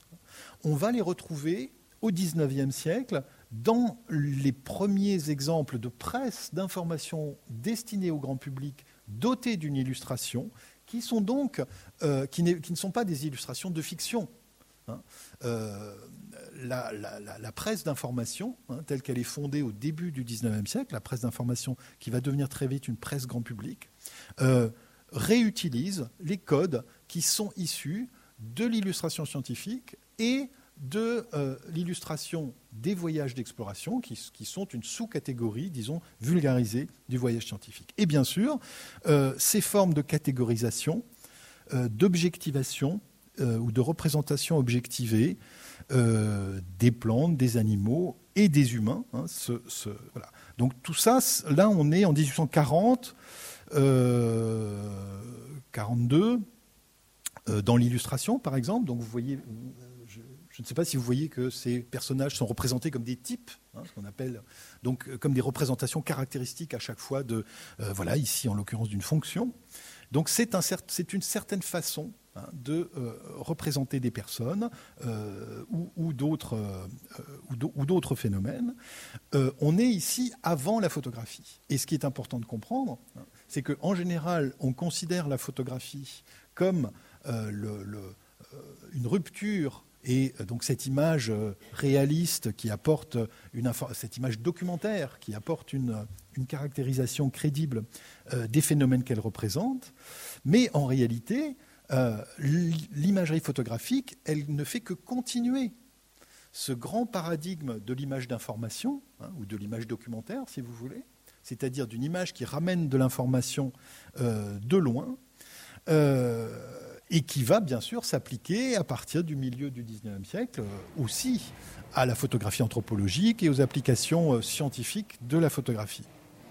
on va les retrouver au dix-neuvième siècle dans les premiers exemples de presse d'information destinée au grand public, dotés d'une illustration, qui sont donc euh, qui, qui ne sont pas des illustrations de fiction. Hein. Euh, la, la, la, la presse d'information, hein, telle qu'elle est fondée au début du dix-neuvième siècle, la presse d'information qui va devenir très vite une presse grand public, euh, réutilise les codes qui sont issus de l'illustration scientifique et de euh, l'illustration des voyages d'exploration, qui, qui sont une sous-catégorie, disons, vulgarisée du voyage scientifique. Et bien sûr, euh, ces formes de catégorisation, euh, d'objectivation euh, ou de représentation objectivée euh, des plantes, des animaux et des humains. Hein, ce, ce, voilà. Donc tout ça, là, on est en dix-huit cent quarante, euh, quarante-deux, euh, dans l'illustration, par exemple. Donc vous voyez... Je ne sais pas si vous voyez que ces personnages sont représentés comme des types, hein, ce qu'on appelle donc comme des représentations caractéristiques à chaque fois de, euh, voilà, ici en l'occurrence d'une fonction. Donc c'est, un, c'est une certaine façon, hein, de euh, représenter des personnes euh, ou, ou, d'autres, euh, ou d'autres phénomènes. Euh, on est ici avant la photographie. Et ce qui est important de comprendre, hein, c'est qu'en général, on considère la photographie comme euh, le, le, euh, une rupture. Et donc cette image réaliste qui apporte une cette image documentaire qui apporte une, une caractérisation crédible euh, des phénomènes qu'elle représente, mais en réalité, euh, l'imagerie photographique, elle ne fait que continuer ce grand paradigme de l'image d'information, hein, ou de l'image documentaire, si vous voulez, c'est-à-dire d'une image qui ramène de l'information euh, de loin. Euh, Et qui va bien sûr s'appliquer à partir du milieu du dix-neuvième siècle euh, aussi à la photographie anthropologique et aux applications euh, scientifiques de la photographie.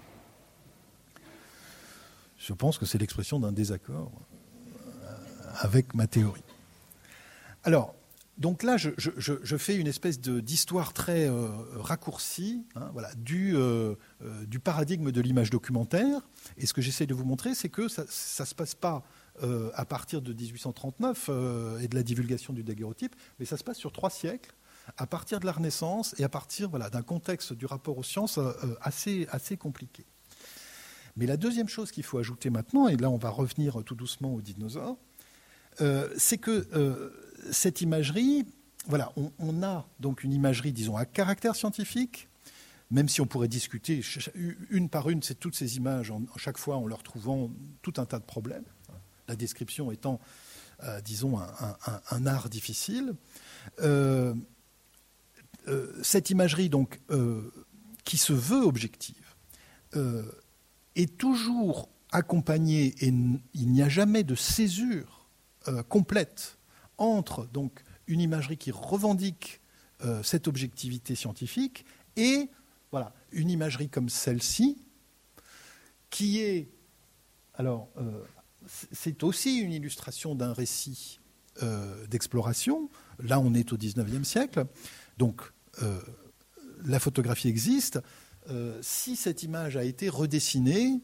Je pense que c'est l'expression d'un désaccord euh, avec ma théorie. Alors, donc là, je, je, je fais une espèce de, d'histoire très euh, raccourcie, hein, voilà, du, euh, euh, du paradigme de l'image documentaire. Et ce que j'essaie de vous montrer, c'est que ça ne se passe pas Euh, à partir de dix-huit cent trente-neuf euh, et de la divulgation du daguerreotype, mais ça se passe sur trois siècles, à partir de la Renaissance et à partir voilà, d'un contexte du rapport aux sciences euh, assez, assez compliqué. Mais la deuxième chose qu'il faut ajouter maintenant, et là on va revenir tout doucement aux dinosaures, euh, c'est que euh, cette imagerie, voilà, on, on a donc une imagerie, disons, à caractère scientifique, même si on pourrait discuter une par une, c'est toutes ces images, en, chaque fois en leur trouvant tout un tas de problèmes. La description étant, euh, disons, un, un, un art difficile. Euh, euh, cette imagerie, donc, euh, qui se veut objective, euh, est toujours accompagné, et il n'y a jamais de césure euh, complète entre donc, une imagerie qui revendique euh, cette objectivité scientifique et voilà, une imagerie comme celle-ci, qui est, alors, euh, c'est aussi une illustration d'un récit euh, d'exploration. Là, on est au dix-neuvième siècle, donc euh, la photographie existe. Euh, si cette image a été redessinée,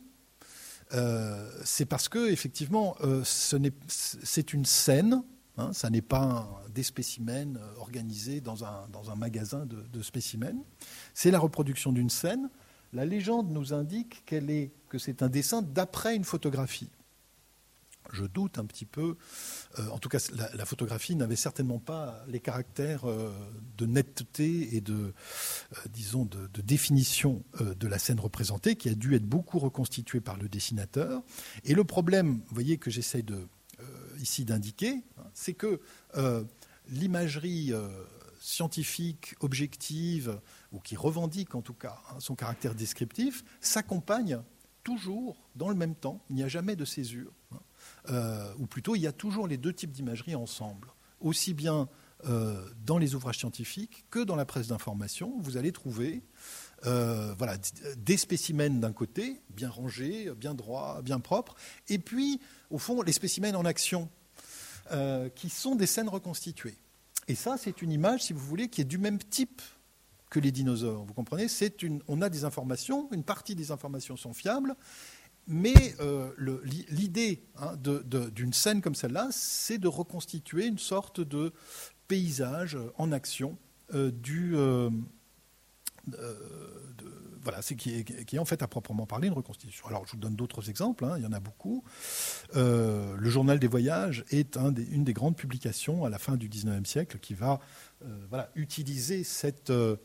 euh, c'est parce que effectivement, euh, ce n'est, c'est une scène. Hein, ça n'est pas un, des spécimens organisés dans un, dans un magasin de, de spécimens. C'est la reproduction d'une scène. La légende nous indique qu'elle est, que c'est un dessin d'après une photographie. Je doute un petit peu. Euh, en tout cas, la, la photographie n'avait certainement pas les caractères euh, de netteté et de, euh, disons, de, de définition euh, de la scène représentée, qui a dû être beaucoup reconstituée par le dessinateur. Et le problème, vous voyez, que j'essaie de Euh, ici d'indiquer, c'est que euh, l'imagerie euh, scientifique, objective, ou qui revendique en tout cas hein, son caractère descriptif, s'accompagne toujours dans le même temps. Il n'y a jamais de césure. Hein, euh, ou plutôt, il y a toujours les deux types d'imagerie ensemble. Aussi bien euh, dans les ouvrages scientifiques que dans la presse d'information, vous allez trouver Euh, voilà, des spécimens d'un côté, bien rangés, bien droits, bien propres, et puis, au fond, les spécimens en action, euh, qui sont des scènes reconstituées. Et ça, c'est une image, si vous voulez, qui est du même type que les dinosaures. Vous comprenez ? C'est une, on a des informations, une partie des informations sont fiables, mais euh, le, l'idée hein, de, de, d'une scène comme celle-là, c'est de reconstituer une sorte de paysage en action euh, du... Euh, Euh, de, voilà, c'est qui est, qui est en fait à proprement parler une reconstitution. Alors je vous donne d'autres exemples, hein, il y en a beaucoup. Euh, le Journal des voyages est un des, une des grandes publications à la fin du dix-neuvième siècle qui va euh, voilà, utiliser cette, euh,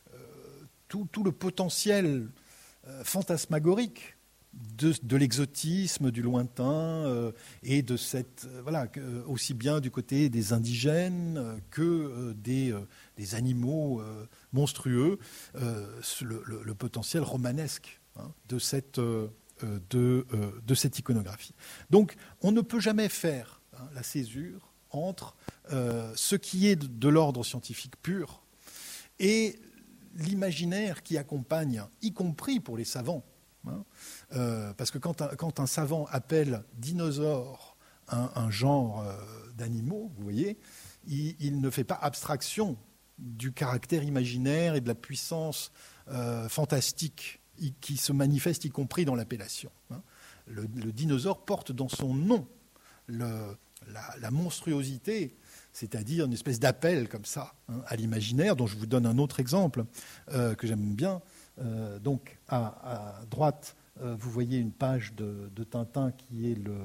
tout, tout le potentiel euh, fantasmagorique de, de l'exotisme, du lointain, euh, et de cette, euh, voilà, que, aussi bien du côté des indigènes euh, que euh, des, euh, des animaux euh, monstrueux, euh, le, le, le potentiel romanesque hein, de, cette, euh, de, euh, de cette iconographie. Donc, on ne peut jamais faire hein, la césure entre euh, ce qui est de, de l'ordre scientifique pur et l'imaginaire qui accompagne, y compris pour les savants. Hein, euh, parce que quand un, quand un savant appelle dinosaure un, un genre euh, d'animaux, vous voyez, il, il ne fait pas abstraction du caractère imaginaire et de la puissance euh, fantastique qui se manifeste y compris dans l'appellation. Hein. Le, le dinosaure porte dans son nom le, la, la monstruosité, c'est-à-dire une espèce d'appel comme ça hein, à l'imaginaire, dont je vous donne un autre exemple euh, que j'aime bien. Euh, donc, à, à droite, euh, vous voyez une page de, de Tintin qui est le,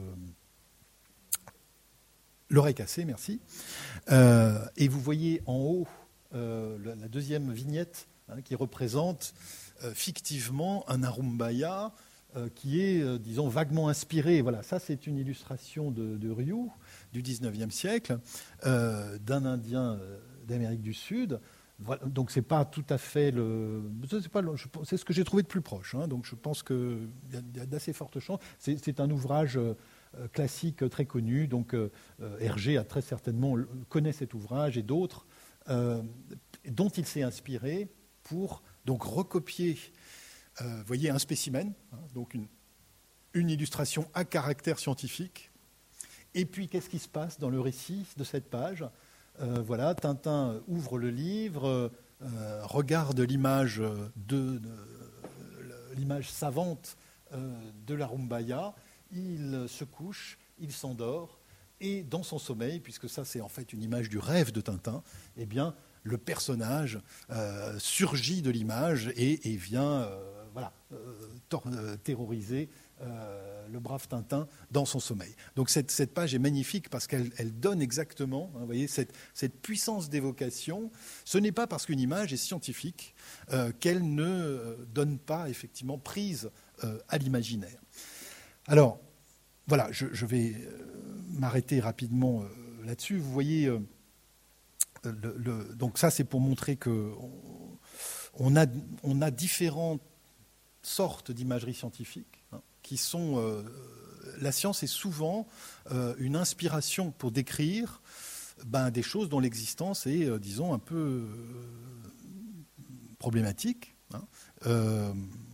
l'oreille cassée, merci. Euh, et vous voyez en haut euh, la, la deuxième vignette hein, qui représente euh, fictivement un Arumbaya euh, qui est, euh, disons, vaguement inspiré. Voilà, ça, c'est une illustration de, de Ryu du dix-neuvième siècle, euh, d'un Indien euh, d'Amérique du Sud. Voilà, donc c'est pas tout à fait le, c'est, pas le, c'est ce que j'ai trouvé de plus proche. Hein, donc je pense qu'il y, y a d'assez fortes chances. C'est, c'est un ouvrage euh, classique très connu. Donc euh, Hergé a très certainement connaît cet ouvrage et d'autres euh, dont il s'est inspiré pour donc recopier. Euh, vous voyez un spécimen, hein, donc une, une illustration à caractère scientifique. Et puis qu'est-ce qui se passe dans le récit de cette page? Euh, voilà, Tintin ouvre le livre, euh, regarde l'image, de, de, l'image savante euh, de l'Arumbaya, il se couche, il s'endort, et dans son sommeil, puisque ça c'est en fait une image du rêve de Tintin, eh bien le personnage euh, surgit de l'image et, et vient euh, voilà, euh, tor- euh, terroriser Euh, le brave Tintin dans son sommeil. Donc cette, cette page est magnifique parce qu'elle elle donne exactement hein, vous voyez, cette, cette puissance d'évocation. Ce n'est pas parce qu'une image est scientifique euh, qu'elle ne euh, donne pas effectivement prise euh, à l'imaginaire. Alors, voilà, je, je vais euh, m'arrêter rapidement euh, là-dessus. Vous voyez, euh, le, le, donc ça c'est pour montrer qu'on on a, on a différentes sortes d'imagerie scientifique, hein, qui sont... Euh, la science est souvent euh, une inspiration pour décrire ben, des choses dont l'existence est, euh, disons, un peu euh, problématique. Hein. Euh,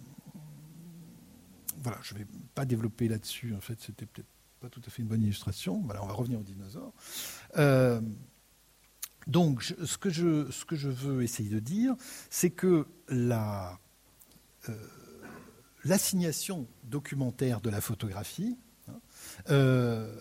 voilà, je ne vais pas développer là-dessus. En fait, c'était peut-être pas tout à fait une bonne illustration. Voilà, on va revenir aux dinosaures. Euh, donc, je, ce, que je, ce que je veux essayer de dire, c'est que la... Euh, l'assignation documentaire de la photographie hein, euh,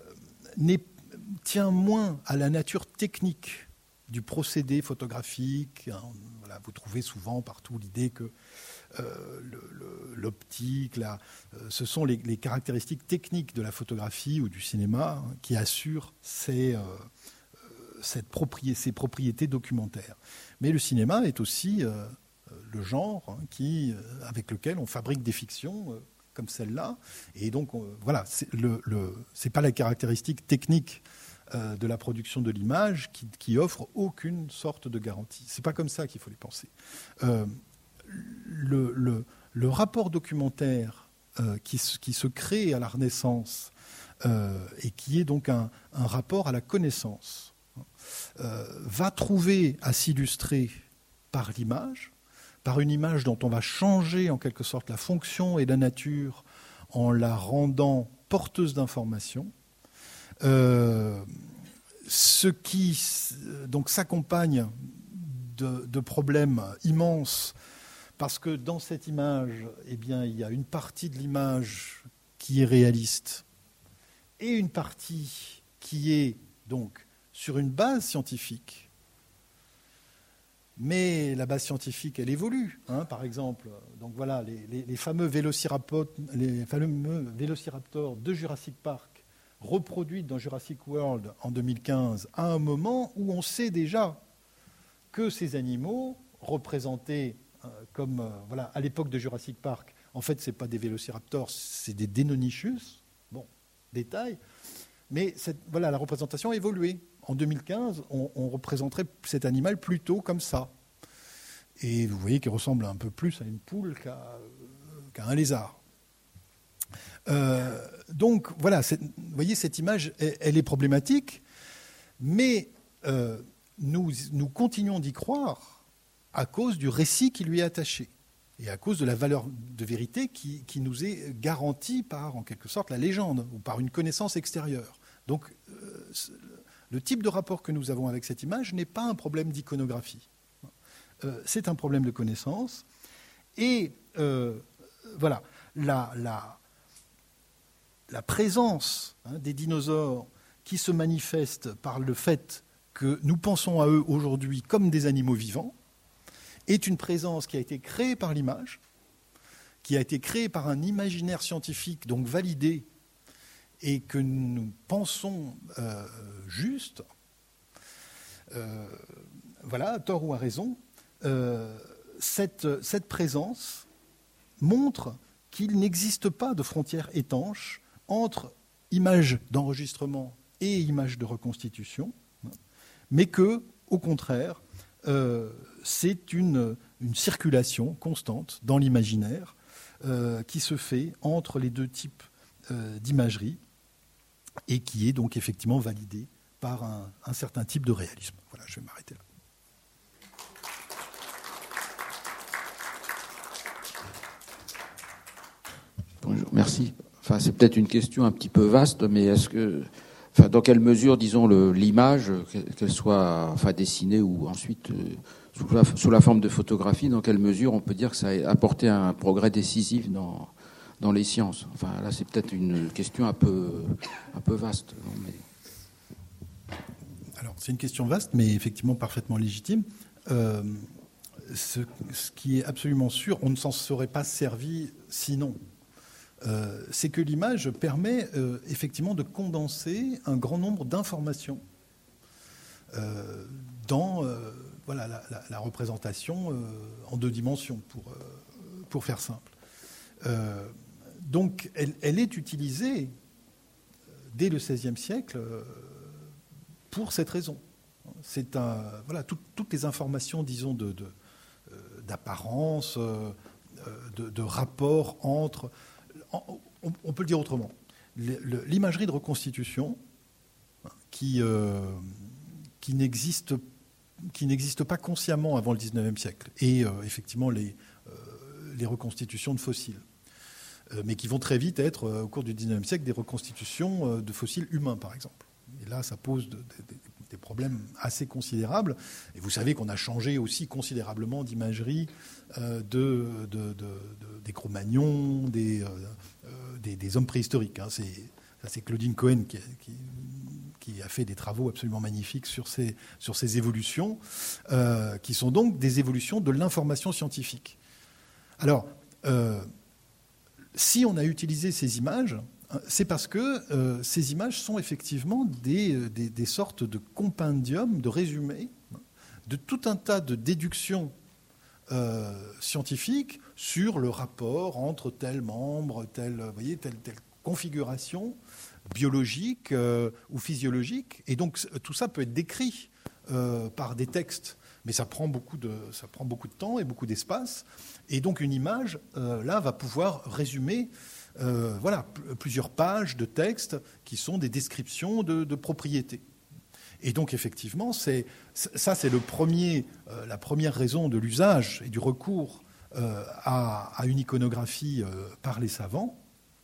tient moins à la nature technique du procédé photographique. Hein, voilà, vous trouvez souvent partout l'idée que euh, le, le, l'optique, la, euh, ce sont les, les caractéristiques techniques de la photographie ou du cinéma hein, qui assurent ces, euh, cette propriété, ces propriétés documentaires. Mais le cinéma est aussi... Euh, le genre hein, qui, euh, avec lequel on fabrique des fictions euh, comme celle-là. Et donc, on, voilà, c'est le, le, c'est pas la caractéristique technique euh, de la production de l'image qui, qui offre aucune sorte de garantie. C'est pas comme ça qu'il faut les penser. Euh, le, le, le rapport documentaire euh, qui, qui se crée à la Renaissance euh, et qui est donc un, un rapport à la connaissance euh, va trouver à s'illustrer par l'image, par une image dont on va changer en quelque sorte la fonction et la nature en la rendant porteuse d'informations, euh, ce qui donc s'accompagne de, de problèmes immenses parce que dans cette image, eh bien, il y a une partie de l'image qui est réaliste et une partie qui est donc sur une base scientifique. Mais la base scientifique, elle évolue. Hein, par exemple, donc voilà, les, les, les, fameux vélociraptors, les fameux vélociraptors de Jurassic Park, reproduits dans Jurassic World en deux mille quinze, à un moment où on sait déjà que ces animaux, représentés euh, comme, euh, voilà, à l'époque de Jurassic Park, en fait, ce n'est pas des vélociraptors, c'est des Deinonychus. Bon, détail. Mais cette, voilà, la représentation a évolué. En deux mille quinze, on, on représenterait cet animal plutôt comme ça. Et vous voyez qu'il ressemble un peu plus à une poule qu'à, qu'à un lézard. Euh, donc voilà, vous voyez, cette image, elle, elle est problématique, mais euh, nous, nous continuons d'y croire à cause du récit qui lui est attaché et à cause de la valeur de vérité qui, qui nous est garantie par, en quelque sorte, la légende ou par une connaissance extérieure. Donc, euh, le type de rapport que nous avons avec cette image n'est pas un problème d'iconographie. Euh, c'est un problème de connaissance. Et euh, voilà, la, la, la présence hein, des dinosaures qui se manifeste par le fait que nous pensons à eux aujourd'hui comme des animaux vivants est une présence qui a été créée par l'image, qui a été créée par un imaginaire scientifique, donc validé, et que nous pensons euh, juste, euh, voilà, à tort ou à raison, euh, cette, cette présence montre qu'il n'existe pas de frontière étanche entre images d'enregistrement et images de reconstitution, mais que, au contraire, euh, c'est une, une circulation constante dans l'imaginaire euh, qui se fait entre les deux types euh, d'imagerie, et qui est donc effectivement validé par un, un certain type de réalisme. Voilà, je vais m'arrêter là. Bonjour, merci. Enfin, c'est peut-être une question un petit peu vaste, mais est-ce que, enfin, dans quelle mesure, disons, le, l'image, qu'elle soit, enfin, dessinée ou ensuite euh, sous, la, sous la forme de photographie, dans quelle mesure on peut dire que ça a apporté un progrès décisif dans dans les sciences. Enfin, là, c'est peut-être une question un peu, un peu vaste. Non, mais... Alors, c'est une question vaste, mais effectivement parfaitement légitime. Euh, ce, ce qui est absolument sûr, on ne s'en serait pas servi sinon. Euh, c'est que l'image permet euh, effectivement de condenser un grand nombre d'informations euh, dans euh, voilà, la, la, la représentation euh, en deux dimensions, pour, euh, pour faire simple. Euh, Donc, elle, elle est utilisée dès le seizième siècle pour cette raison. C'est un, voilà, tout, toutes les informations, disons, de, de, d'apparence, euh, de, de rapport entre... On, on peut le dire autrement. L'imagerie de reconstitution qui, euh, qui n'existe qui n'existe pas consciemment avant le dix-neuvième siècle, et euh, effectivement les, euh, les reconstitutions de fossiles, euh, mais qui vont très vite être, euh, au cours du dix-neuvième siècle, des reconstitutions euh, de fossiles humains, par exemple. Et là, ça pose de, de, de, des problèmes assez considérables. Et vous savez qu'on a changé aussi considérablement d'imagerie euh, de, de, de, de, des Cro-Magnons, des, euh, des, des hommes préhistoriques. Hein. C'est, ça, c'est Claudine Cohen qui, qui qui a fait des travaux absolument magnifiques sur ces, sur ces évolutions, euh, qui sont donc des évolutions de l'information scientifique. Alors, euh, si on a utilisé ces images, c'est parce que euh, ces images sont effectivement des, des, des sortes de compendiums, de résumés, de tout un tas de déductions euh, scientifiques sur le rapport entre tel membre, telle, vous voyez, telle, telle configuration biologique euh, ou physiologique. Et donc, tout ça peut être décrit euh, par des textes, mais ça prend beaucoup de, ça prend beaucoup de temps et beaucoup d'espace. Et donc, une image, euh, là, va pouvoir résumer euh, voilà, p- plusieurs pages de textes qui sont des descriptions de, de propriétés. Et donc, effectivement, c'est, ça, c'est le premier, euh, la première raison de l'usage et du recours euh, à, à une iconographie euh, par les savants.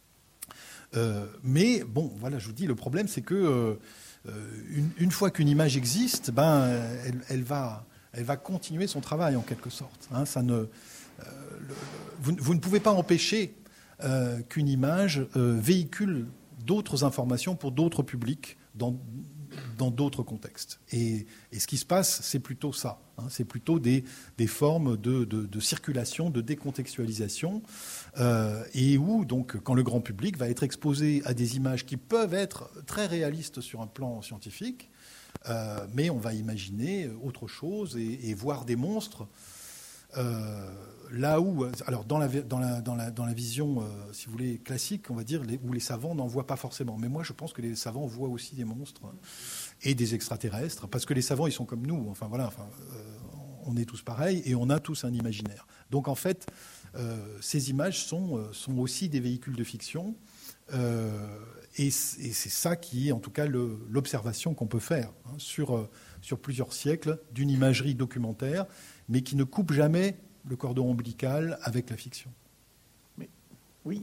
Euh, mais bon, voilà, je vous dis, le problème, c'est que euh, une, une fois qu'une image existe, ben, elle, elle, va, elle va continuer son travail en quelque sorte. Hein, ça ne, euh, le, vous, vous ne pouvez pas empêcher euh, qu'une image euh, véhicule d'autres informations pour d'autres publics dans, dans d'autres contextes. Et, et ce qui se passe, c'est plutôt ça. Hein, c'est plutôt des, des formes de, de, de circulation, de décontextualisation. Euh, et où, donc, quand le grand public va être exposé à des images qui peuvent être très réalistes sur un plan scientifique, euh, mais on va imaginer autre chose et, et voir des monstres. Euh, là où, alors dans la, dans la, dans la, dans la vision, euh, si vous voulez, classique, on va dire, les, où les savants n'en voient pas forcément. Mais moi, je pense que les savants voient aussi des monstres et des extraterrestres, parce que les savants, ils sont comme nous. Enfin, voilà, enfin, euh, on est tous pareils et on a tous un imaginaire. Donc, en fait, Euh, ces images sont, euh, sont aussi des véhicules de fiction euh, et, c- et c'est ça qui est en tout cas le, l'observation qu'on peut faire hein, sur, euh, sur plusieurs siècles d'une imagerie documentaire, mais qui ne coupe jamais le cordon ombilical avec la fiction. Mais, oui.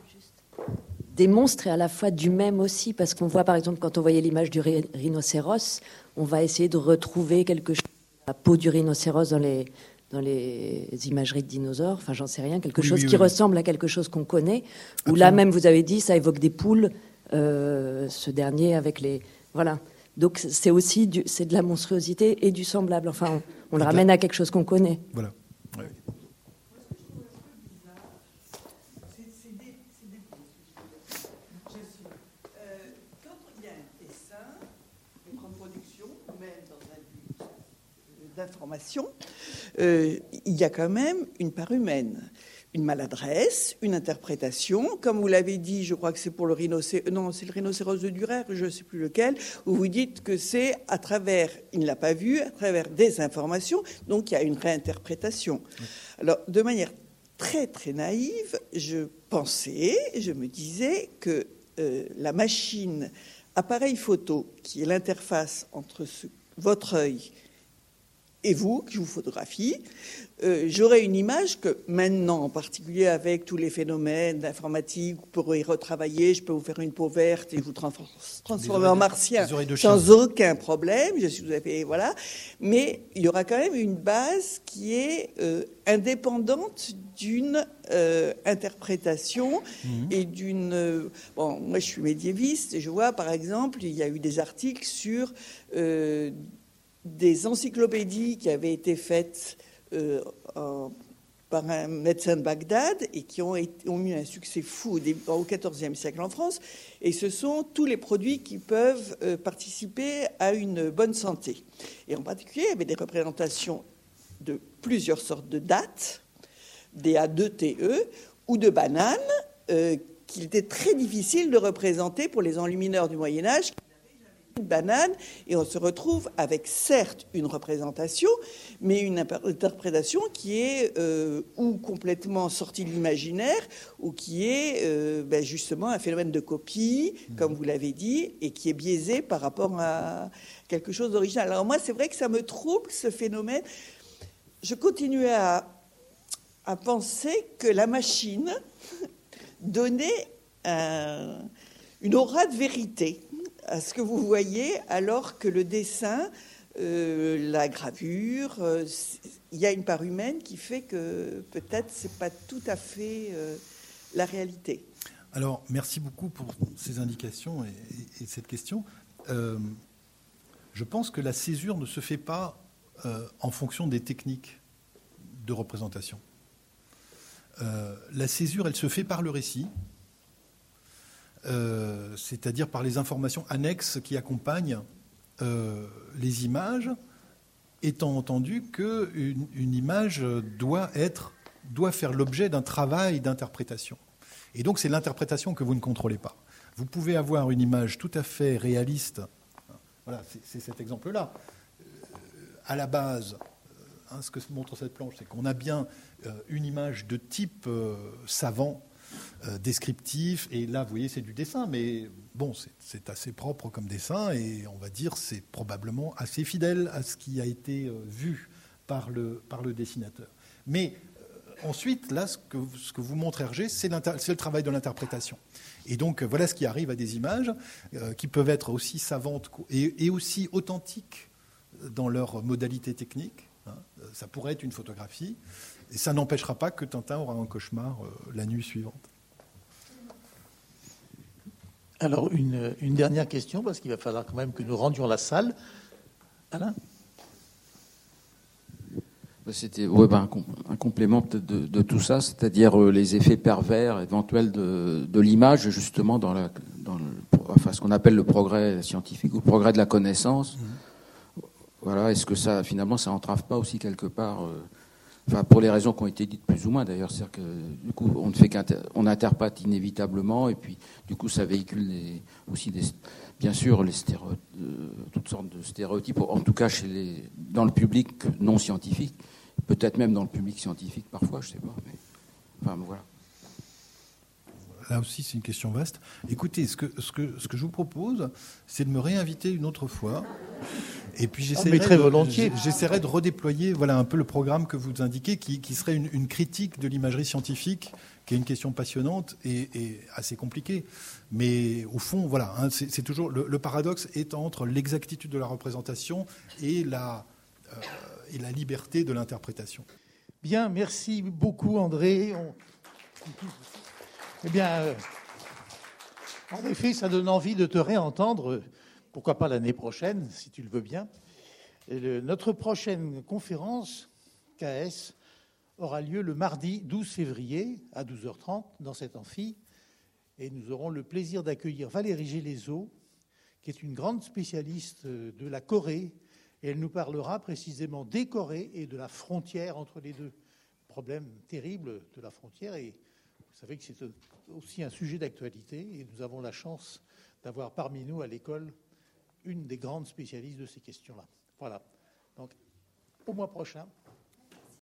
Des monstres et à la fois du même aussi, parce qu'on voit par exemple quand on voyait l'image du rhi- rhinocéros, on va essayer de retrouver quelque chose, la peau du rhinocéros dans les dans les imageries de dinosaures, enfin j'en sais rien, quelque Oui, chose oui, qui oui. ressemble à quelque chose qu'on connaît, où Absolument. là même vous avez dit ça évoque des poules, euh, ce dernier avec les... Voilà. Donc c'est aussi du, c'est de la monstruosité et du semblable, enfin on, on le ramène à quelque chose qu'on connaît. Voilà. Ouais. Quand il y a un dessin, une reproduction, ou même dans un but d'information, euh, il y a quand même une part humaine, une maladresse, une interprétation. Comme vous l'avez dit, je crois que c'est pour le rhinocéros, non, c'est le rhinocéros de Dürer, je ne sais plus lequel, où vous dites que c'est à travers, il ne l'a pas vu, à travers des informations, donc il y a une réinterprétation. Oui. Alors, de manière très très naïve, je pensais, je me disais que euh, la machine appareil photo, qui est l'interface entre ce, votre œil et vous, qui vous photographie, euh, j'aurai une image que maintenant, en particulier avec tous les phénomènes d'informatique, vous pourrez retravailler, je peux vous faire une peau verte et vous transformer en martien sans aucun problème. Je suis tout à fait, voilà. Mais il y aura quand même une base qui est euh, indépendante d'une euh, interprétation mmh. et d'une... Euh, bon, moi, je suis médiéviste et je vois, par exemple, il y a eu des articles sur... Euh, des encyclopédies qui avaient été faites euh, en, par un médecin de Bagdad et qui ont, été, ont eu un succès fou au, début, au quatorzième siècle en France. Et ce sont tous les produits qui peuvent euh, participer à une bonne santé. Et en particulier, il y avait des représentations de plusieurs sortes de dattes, des A deux T E, ou de bananes, euh, qu'il était très difficile de représenter pour les enlumineurs du Moyen-Âge, qui n'avaient jamais une banane, et on se retrouve avec certes une représentation, mais une interprétation qui est euh, ou complètement sortie de l'imaginaire, ou qui est euh, ben justement un phénomène de copie, comme vous l'avez dit, et qui est biaisé par rapport à quelque chose d'original. Alors moi, c'est vrai que ça me trouble, ce phénomène. Je continuais à, à penser que la machine donnait un, une aura de vérité à ce que vous voyez, alors que le dessin, euh, la gravure, euh, il y a une part humaine qui fait que peut-être c'est pas tout à fait euh, la réalité. Alors, merci beaucoup pour ces indications et, et, et cette question. Euh, je pense que la césure ne se fait pas euh, en fonction des techniques de représentation. Euh, la césure, elle se fait par le récit. Euh, c'est-à-dire par les informations annexes qui accompagnent euh, les images, étant entendu qu'une une image doit, être, doit faire l'objet d'un travail d'interprétation. Et donc c'est l'interprétation que vous ne contrôlez pas. Vous pouvez avoir une image tout à fait réaliste, voilà, c'est, c'est cet exemple-là. Euh, à la base, hein, ce que montre cette planche, c'est qu'on a bien euh, une image de type euh, savant, Euh, descriptif, et là vous voyez c'est du dessin, mais bon c'est, c'est assez propre comme dessin, et on va dire c'est probablement assez fidèle à ce qui a été euh, vu par le, par le dessinateur. Mais euh, ensuite là ce que, ce que vous montre Hergé, c'est, c'est le travail de l'interprétation, et donc euh, voilà ce qui arrive à des images euh, qui peuvent être aussi savantes et, et aussi authentiques dans leur modalité technique, hein. Ça pourrait être une photographie. Et ça n'empêchera pas que Tintin aura un cauchemar euh, la nuit suivante. Alors, une, une dernière question, parce qu'il va falloir quand même que nous rendions la salle. Alain ? C'était ouais, ben, un, un complément peut-être de, de tout ça, c'est-à-dire euh, les effets pervers éventuels de, de l'image, justement, dans, la, dans le, enfin, ce qu'on appelle le progrès scientifique ou le progrès de la connaissance. Mmh. Voilà, est-ce que ça, finalement, ça entrave pas aussi quelque part... Euh, Enfin, pour les raisons qui ont été dites plus ou moins d'ailleurs, c'est-à-dire que du coup on ne fait qu'on interprète inévitablement, et puis du coup ça véhicule des, aussi des, bien sûr les stéréo, euh, toutes sortes de stéréotypes, en tout cas chez les, dans le public non scientifique, peut-être même dans le public scientifique parfois, je sais pas. Mais, enfin voilà. Là aussi c'est une question vaste. Écoutez, ce que, ce que, ce que je vous propose, c'est de me réinviter une autre fois. Et puis j'essaierai, très de, volontiers. j'essaierai de redéployer voilà, un peu le programme que vous indiquez, qui, qui serait une, une critique de l'imagerie scientifique, qui est une question passionnante et, et assez compliquée. Mais au fond, voilà, hein, c'est, c'est toujours le, le paradoxe est entre l'exactitude de la représentation et la, euh, et la liberté de l'interprétation. Bien, merci beaucoup André. On... Eh bien, euh, en effet, ça donne envie de te réentendre. Pourquoi pas l'année prochaine, si tu le veux bien. Et le, notre prochaine conférence, K S, aura lieu le mardi douze février à douze heures trente dans cet amphi. Et nous aurons le plaisir d'accueillir Valérie Gélézo, qui est une grande spécialiste de la Corée. Et elle nous parlera précisément des Corées et de la frontière entre les deux. Problème terrible de la frontière. Et vous savez que c'est aussi un sujet d'actualité. Et nous avons la chance d'avoir parmi nous à l'école une des grandes spécialistes de ces questions-là. Voilà. Donc, au mois prochain.